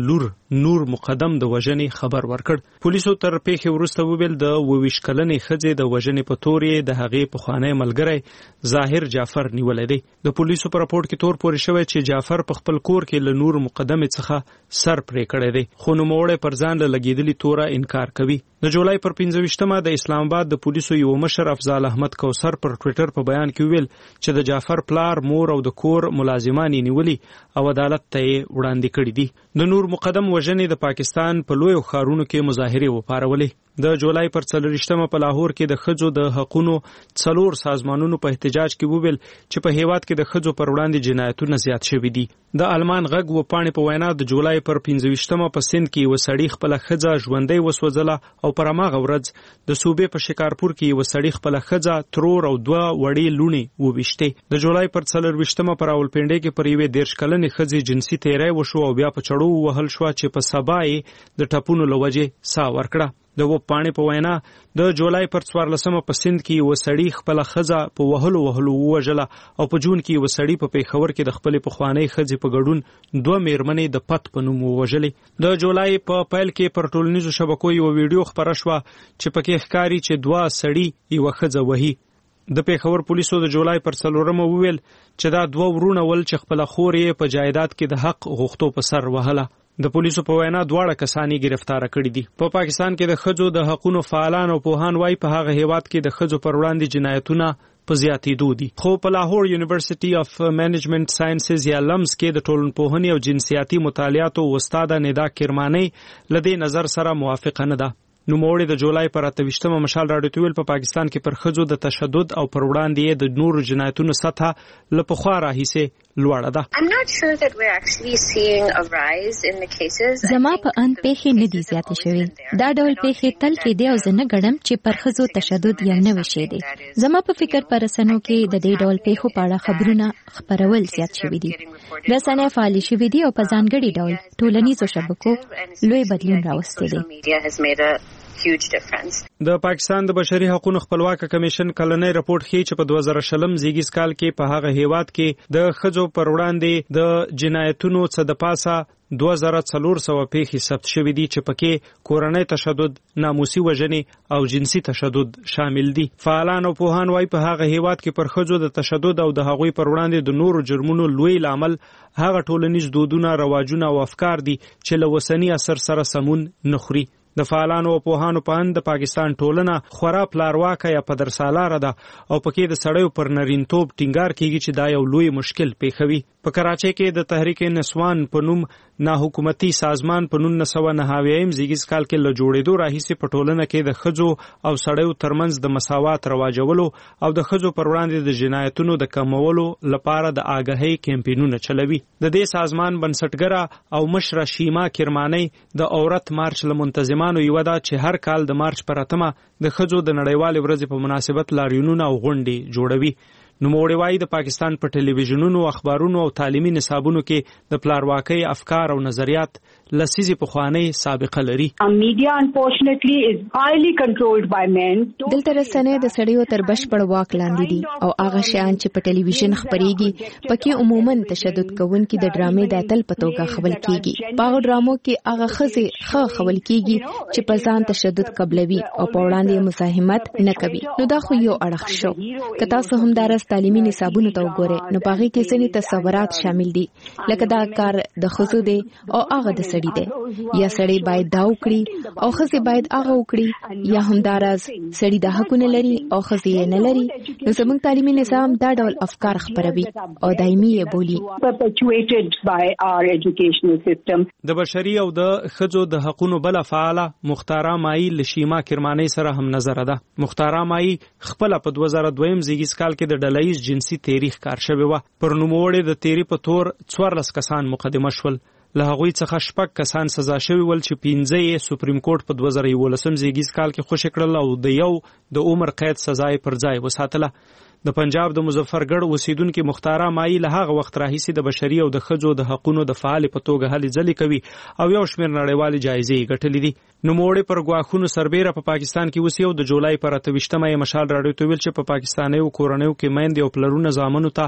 Speaker 5: نور مقدم د وژنې خبر ورکړ. پولیسو تر پیښې وروسته وویل د اووه ویشت کلنې ښځې د وژنې په تور یې د هغې پخوانی ملګری ظاهر جعفر نیولی دی. د پولیسو په راپورټ کې تور پورې شوی چې جعفر په خپل کور کې له نور مقدمې څخه سر پرې کړی دی، خو نوموړی پر ځان له لګېدلي توره انکار کوي. د جولای پر پنځه ویشتمه د اسلام آباد د پولیسو یو مشر افضال احمد کوثر پر ټویټر په بیان کې ویل چې د جعفر پلار، مور او د کور ملازمان یې نیولي او عدالت ته یې وړاندې کړي دي. د نور مقدم وژنې د پاکستان په لویو ښارونو کې مظاهرې وپارولې. د جولای پر څلوېښتمه په لاهور کې د ښځو د حقونو څلور سازمانونو په احتجاج کې وویل چې په هیواد کې د ښځو پر وړاندې جنایتونه زیات شوي دي. د المان غږ و پاڼې په وینا د جولای پر پنځه ویشتمه په سند کې یوه سړي خپله ښځه ژوندۍ وسوځله او پر هماغه ورځ د صوبې په شکارپور کې یوه سړي خپله ښځه، ترور او دوه وړې لوڼې وویشتې. د جولای پر څلرویشتمه په راولپنډۍ کې پر یوې دېرش کلنې ښځې جنسي تیری وشو او بیا په چړو ووهل شوه چې په سبا یې د ټپونو له وجې ساه ورکړه. د وب پاڼې په وینا د جولای پر څوارلسمه په سند کې یوه سړي خپله ښځه په وهلو وهلو ووژله او په جون کې یوه سړي په پېښور کې د خپلې پخوانۍ ښځې په ګډون دوه مېرمنې د پت په نوم ووژلې. د جولای په پیل کې پر ټولنیزو شبکو یوه ویډیو خپره شوه چې پکې ښکاري چې دوه سړي یوه ښځه وهي. د پېښور پولیسو د جولای پر څلورمه وویل چې دا دوه ورونه ول چې خپله خور یې په جایداد کې د حق غوښتو په سر وهله. د پولیسو په وینا دواړه کسان یې ګرفتاره کړي دي. په پا پاکستان کې د ښځو د حقونو فعالان او پوهان وایي په هغه هیواد کې د ښځو پر وړاندې جنایتونه په زیاتېدو دي. خو په لاهور یونیورسيټي اف مینجمنټ ساينسز یا لمس کې د ټولنپوهنې او جنسیاتي مطالعاتو استاده ندا کرمانی له دې نظر سره موافقه نه ده. نوموړي د جولای پر اته ویشتمه مشال راډیو ته ویل په پاکستان کې پر ښځو د تشدد او پر وړاندې یې د نورو جنایتونو سطحه له پخوا راهیسې لوړه ده.
Speaker 16: زما په اند پیښې نه دي زیاتې شوې. دا ډول پیښې تل کېدې او زه نه ګڼم چې پر ښځو تشدد یو نوی شی دی. زما په فکر په رسنیو کې د دې ډول پیښو په اړه خبرونه خپرول زیات شوي دي. رسنۍ فعالې شوي دي او په ځانګړي ډول ټولنیزو شبکو لوی بدلون راوستی دی.
Speaker 5: د پاکستان د بشري حقوقو خپلواک کمیشن کلنۍ راپورټ ښیي چې په دوه زره شلم زیږیز کال کې په هغه هیواد کې د ښځو پر وړاندې د جنایتونو څه د پاسه دوه زره څلور سوه پیښې ثبت شوي دي چې پکې کورنۍ تشدد، ناموسي وژنې او جنسي تشدد شامل دي. فعالان او پوهان وایي په هغه هیواد کې پر ښځو د تشدد او د هغوی پر وړاندې د نورو جرمونو لوی لامل هغه ټولنیز دودونه، رواجونه او افکار دي چې له اوسني عصر سره سمون نه خوري. د فعالانو او پوهانو په اند د پاکستان ټولنه خورا پلارواکه یا پدرسالاره ده او پکې د سړیو پر نرینتوب ټینګار کیږي چې دا یو لوی مشکل پیښوي. په کراچۍ کې د تحریک نسوان په نوم ناحکومتي سازمان په نولس سوه نهه اویایم زیږیز کال کې له جوړېدو راهیسې په ټولنه کې د ښځو او سړیو ترمنځ د مساوات رواجولو او د ښځو پر وړاندې د جنایتونو د کمولو لپاره د آګاهۍ کمپینونه چلوي. د دې سازمان بنسټګره او مشره شیما کرمانی د عورت مارچ له منتظمانو یوه ده چې هر کال د مارچ پر اتمه د ښځو د نړیوالې ورځې په مناسبت لاریونونه او غونډې جوړوي. نوموړي وایي د پاکستان په ټلویزیونونو، اخبارونو او تعلیمي نصابونو کې د پلارواکۍ افکار او نظریات لسیزې پخوانۍ سابقه لري.
Speaker 4: دلته رسنۍ د سړیو تر بشپړ واک لاندې دي او هغه شیان چې په ټلویزیون خپرېږي پکې عموماً تشدد کوونکي د ډرامې د اتل په توګه خول کیږي. په هغه ډرامو کې هغه ښځې ښه خول کیږي چې په ځان تشدد قبلوي او په وړاندې مزاحمت نه کوي. نو دا خو یو اړخ شو. که تاسو همدارس تعلیمي نصابونو ته وګورئ نو په هغې کې ځینې تصورات شامل دي لکه دا کار د ښځو دی او هغه د سړي دی، یا سړی باید دا وکړي او ښځې باید هغه وکړي، یا همداراز سړي دا حقونه لري او ښځې یې نه لري. نو زموږ تعلیمي نظام دا ډول افکار خپروي او دایمي یې بولي.
Speaker 5: د بشري او د ښځو د حقونو بله فعاله مختاره مایی له شیما کرمانی سره هم نظره ده. مختاره مایی خپله په دوه زره دویم زیږیز کال کې د ډله ییز جنسي تاریخ کار شوی وه. پر نوموړي د تیری په تور څوارلس کسان مقدمه شول. له هغوی څخه شپږ کسان سزا شوي ول چې پنځه یې سپریم کورټ په دوه زره یولسم زیږیز کال کې خوشي کړل او د یو د عمر قید سزا یې پر ځای وساتله. د پنجاب د مظفرګړ اوسیدونکي مختاره مایی له هغه وخت راهیسې د بشري او د ښځو د حقونو د فعالې په توګه هلې ځلې کوي او یو شمېر نړیوالې جایزې یې ګټلې دي. نوموړي پر ګواښونو سربیره په پاکستان کې اوسي او د جولای پر اته ویشتمه یې مشال راډیو ته ویل چې په پاکستانیو کورنیو کې میندې او پلرونه زامنو ته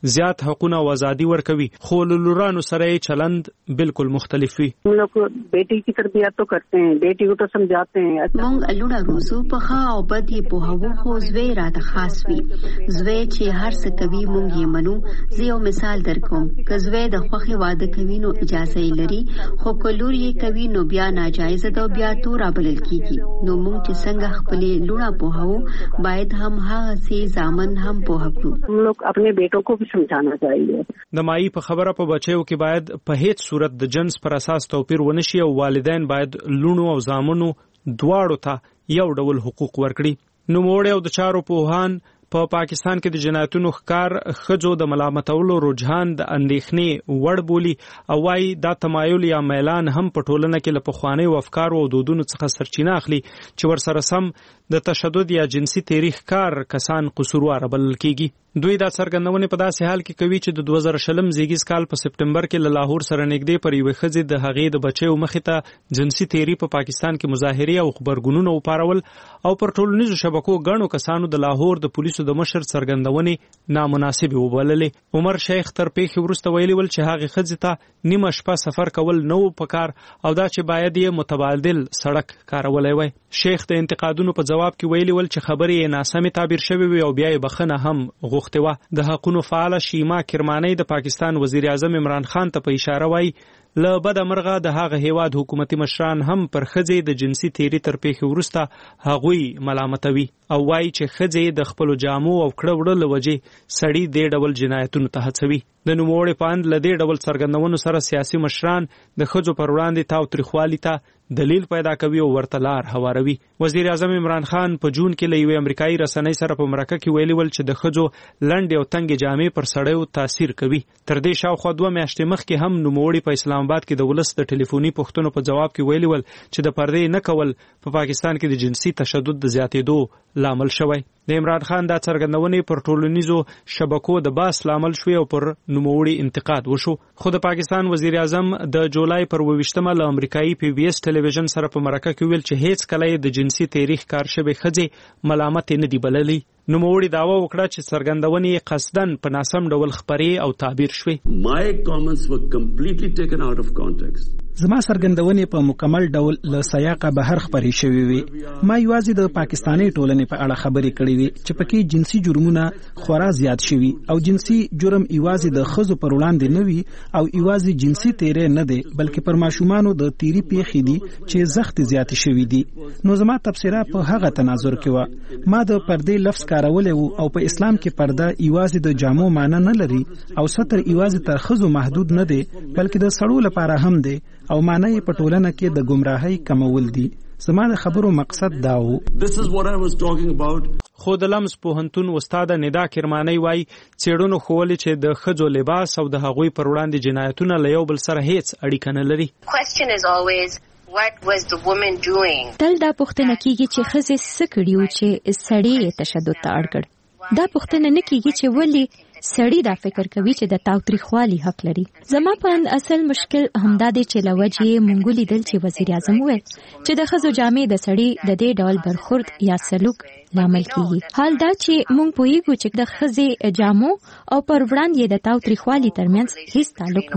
Speaker 5: زیات حقوقونه او ازادي ورکوي، خو لورانو سره چلند بالکل مختلف وي.
Speaker 6: हम लोग बेटी की तरबियत तो करते हैं, बेटी को तो समझाते हैं.
Speaker 15: مونږ لونه روزو په ښه او بد یې پوهوو، خو زوی راته خاص وي. زوی چې هر څه کوي مونږ یې منو. زه یو مثال درکوم، که زوی د خوښې واده کوي نو اجازه یې لري، خو که لور یې کوي نو بیا ناجایزه ده او بیا تورا بلل کیږي. نو مونږ چې څنګه خپلې لونه پوهوو باید هم هغسې زامن هم پوهه کړو.
Speaker 6: हम लोग अपने बेटों को भी समझाना चाहिए.
Speaker 5: د مایي په خبره په بچیو کې باید په هیڅ صورت د جنس پر اساس توپیر ونشي او والدین باید لونو او زامنو دواړو ته یو ډول حقوق ورکړي. نوموړی او د چارو پوهان په پاکستان کې د جنایتونو ښکار ښځو د ملامتولو رجحان د اندېښنې وړ بولي او وايي دا تمایل یا میلان هم په ټولنه کې له پخوانیو افکارو او دودونو څخه سرچینه اخلي چې ورسره سم د تشدد یا جنسي تاریخ کار کسان قصوروار بلل کیږي. دوی دا څرګندونه په داسې حال کې کوي چې د دوه زره شلم زیږیز کال په سپټمبر کې له لاهور سره نږدې پر یوې ښځې د هغې د بچیو مخې ته جنسي تیری په پاکستان کې مظاهرې او خبرګونونه وپارول او پر ټولنیزو شبکو ګڼو کسانو د لاهور د پولیسو د مشر څرګندونې نامناسبې وبللې. عمر شیخ تر پیښې وروسته ویلي ول چې هغې ښځې ته نیمه شپه سفر کول نه و پکار او دا چې باید یې متبادل سړک کارولی وای. شیخ د انتقادونو په جواب کې ویلي ول چې خبرې یې ناسمې تعبیر شوې وي او بیا یې بخښنه هم غوښتې وه. د حقونو فعاله شیما کرمانی د پاکستان وزیر اعظم عمران خان ته په اشاره وایي له بده مرغه د هغه هیواد حکومتي مشران هم پر ښځې د جنسي تیری تر پیښې وروسته هغوی ملامتوي او وایي چې ښځې د خپلو جامو او کړه وړه له وجې سړي دې ډول جنایتونو ته هڅوي. د نوموړي په اند له دې ډول څرګندونو سره سیاسي مشران د ښځو پر وړاندې تاوتریخوالي ته دلیل پیدا کوي او ورته لار هواروي. وزیر اعظم عمران خان په جون کې له یوې امریکایي رسنۍ سره په مرکه کې ویلي ول چې د ښځو لنډې او تنګې جامې پر سړیو تاثیر کوي. تر دې شاوخوا دوه میاشتې مخکې هم نوموړي په اسلام آباد کې د ولس د ټلیفوني پوښتنو په جواب کې ویلي ول چې د پردې نه کول په پاکستان کې د جنسي تشدد د زیاتېدو لامل شوی. د عمران خان دا څرګندونې پر ټولنیزو شبکو د باس لامل شوې او پر نوموړي انتقاد وشو. خو د پاکستان وزیر اعظم د جولای پر اوویشتمه له امریکایي پی بی ایس ټلویزیون سره په مرکه کې ویل چې هیڅ کله د جنسي تاریخ کار شوې ښځې ملامت نه دی بللی. نوموړي دعوا وکړه چې څرګندونې قصدن په ناسم ډول خپرې او تعبیر شوې.
Speaker 18: My comments were completely taken out of context.
Speaker 2: زما څرګندونې په مکمل ډول له سیاقه بهر خپرې شوې وي. ما یوازې د پاکستاني ټولنې په اړه خبرې کړې وي چې پکې جنسي جرمونه خورا زیات شوي او جنسي جرم یوازې د ښځو پر وړاندې نه وي او یوازې جنسي تیری نه دی بلکې پر ماشومانو د تیری پیښې دي چې زخت زیات شوي دي. نو زما تبصره په هغه تناظر کې وه. ما د پردې لفظ کارولی وو او په اسلام کې پرده یوازې د جامو معنی نه لري او ستر یوازې تر ښځو محدود نه دی بلکې د سړو لپاره هم دی او معنی په ټولنه کې د گمراهۍ کمول دي. زما د خبرو مقصد دا و.
Speaker 18: This is what I was talking about.
Speaker 5: خو د لمس پوهنتون استاد ندا کرمانی وای څېړنو ښوولې چې د ښځو لباس او د هغوی پر وړاندې جنایتونه له یو بل سره هیڅ اړیکه نه لري.
Speaker 19: Question is always what was the woman doing?
Speaker 16: تل دا پوښتنه کیږي چې ښځې څه کړي وو چې سړی یې تشدد ته اړ کړ. دا پوښتنه نه کیږي چې ولې سړی دا فکر کوي چې د تاوتریخوالي حق لري. زما په اند اصل مشکل همدا دی چې لوجې مونږ لیدل چې وزیر اعظم وویل چې د ښځو جامې د سړي د دې ډول برخورد یا سلوک لامل کیږي. حال دا چې مونږ پوهیږو چې د ښځې جامو او پر وړاندې د تاوتریخوالي ترمنځ هیڅ تعلق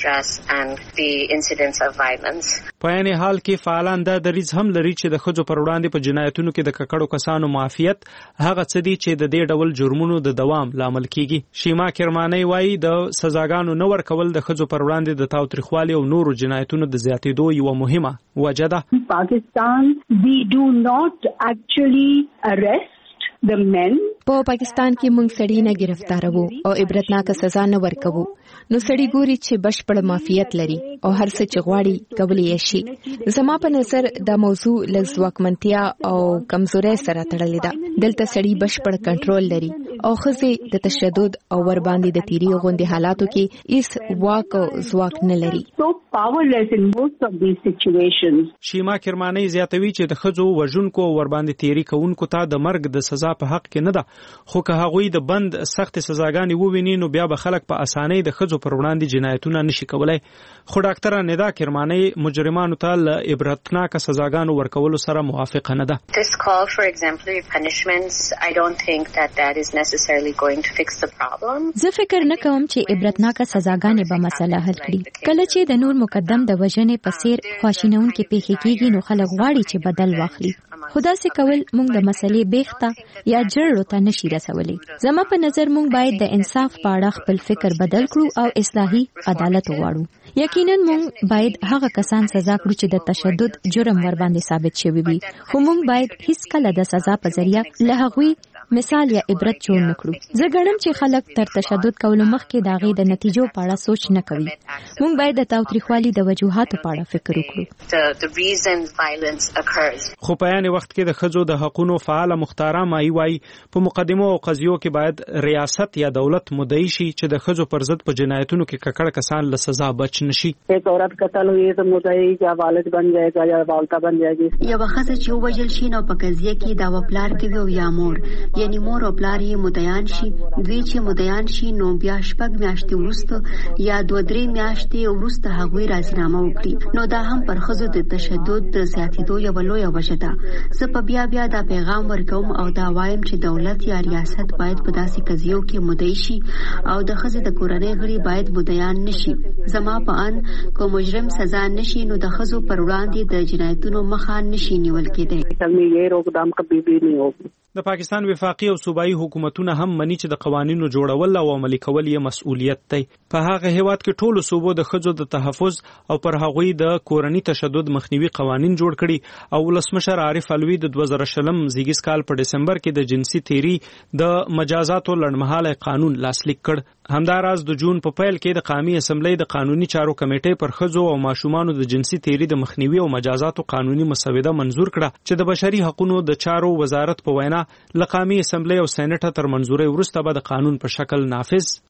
Speaker 16: نشته.
Speaker 5: په عین حال کې فعالان دا دریځ هم لري چې د ښځو پر وړاندې په جنایتونو کې د ککړو کسانو معافیت هغه څه دي چې د دې ډول جرمونو د دوام لامل کیږي. شیما کرمانی وایي د سزاګانو نه ورکول د ښځو پر وړاندې د تاوتریخوالي او نورو جنایتونو د زیاتېدو یوه مهمه وجه ده.
Speaker 3: پاکستان we do not actually arrest the men.
Speaker 4: په پاکستان کې موږ سړی نه گرفتاروو او عبرتناک سزا نه ورکوو. نو سړی ګوري چې بشپړ معافیت لري او هر څه چې غواړي کولی یې شي. زما په نظر دا موضوع له ځواکمنتیا او کمزورۍ سره تړلې ده. دلته سړی بشپړ کنټرول لري او ښځې د تشدد او ور باندې د تیری غوندې حالاتو کې هیڅ واک او ځواک نه لري.
Speaker 3: So powerless in most of these situations.
Speaker 5: شیما کرمانی زیاتوي چې د ښځو وژونکو او ور باندې تیری کوونکو ته د مرګ د سزا سزا په حق کې نه ده، خو که هغوی د بند سخت سزاګانې وویني نو بیا به خلک په اسانۍ د ښځو پر وړاندې جنایتونه نشي کولای. خو ډاکټره ندا کرمانی مجرمانو ته له عبرتناک سزاګانو ورکولو سره موافقه نه ده.
Speaker 19: This call for exemplary punishments, I don't think that that is necessarily going to fix the problem.
Speaker 16: زه فکر نه کوم چې عبرتناک سزاګانې به مسله حل کړي. کله چې د نور مقدم د وژنې په څیر خواشینونکې پیښې کیږي نو خلک غواړي چې بدل واخلي. خدا سي کول موږ د مسلې بیخته یا جړو ته نشي رسولي. زما په نظر موږ باید د انصاف په اړه خپل فکر بدل کړو او اصلاحي عدالت وغواړو. یقینا موږ باید هغه کسان سزا کړو چې د تشدد جرم ور باندې ثابت شوی وي، خو موږ باید هیڅ کله د سزا په ذریعہ له هغوی مثال یا عبرت جوړ نکړو. زه ګڼم چې خلک تر تشدد کولو مخکې د هغې د نتیجو په اړه سوچ نه کوي. موږ باید د تاوتریخوالي د وجوهاتو په اړه فکر وکړو.
Speaker 5: خو په یعنی وخت کې د ښځو د حقوقو فعال مختاره مای وای په مقدمو او قضیو کې باید ریاست یا دولت مدعی شي چې د ښځو پر ضد په جنایتونو کې ککړ کسان له سزا بچ نشي.
Speaker 6: ایک عورت قتل ہوئی تو مدعی یا والد بن جائے گا یا والدہ بن جائے گی.
Speaker 15: یا وخت چې وجل شي نو په قضیه کې دا وپلار کوي او یا مور یعنی مور او پلار یې مدعیان شي. دوی چې مدعیان شي نو بیا شپږ میاشتې وروسته یا دوه درې میاشتې وروسته هغوی راضینامه وکړي نو دا هم پر ښځو د تشدد د زیاتېدو یوه لویه وجه ده. زه په بیا بیا دا پیغام ورکوم او دا وایم چې دولت یا ریاست باید په داسې قضیو کې مدعی شي او د ښځې د کورنۍ غړي باید مدعیان نشي. زما په ان که مجرم سزا نشي نو د ښځو پر وړاندې د جنایتونو مخه نشي نیول کېدی.
Speaker 5: د پاکستان وفاقي او صوبایي حکومتونه هم مني چې د قوانینو جوړول او عملي کول یې مسؤلیت دی. په هغه هیواد کې ټولو صوبو د ښځو د تحفظ او پر هغوی د کورني تشدد مخنیوي قوانین جوړ کړي او ولسمشر عارف علوي د دوه زره شلم زیږیز کال په دسمبر کې د جنسي تیری د مجازاتو لړمحاله قانون لاسلیک کړ. همداراز د جون په پیل کې د قومي اسمبلی د قانوني چارو کمیټې پر ښځو او ماشومانو د جنسي تیری د مخنیوي او مجازاتو قانوني مسوده منزور کړه چې د بشري حقوقو د چارو وزارت په وینا له قومي اسمبلی او سېنات تر منزوري وروسته به د قانون په شکل نافذ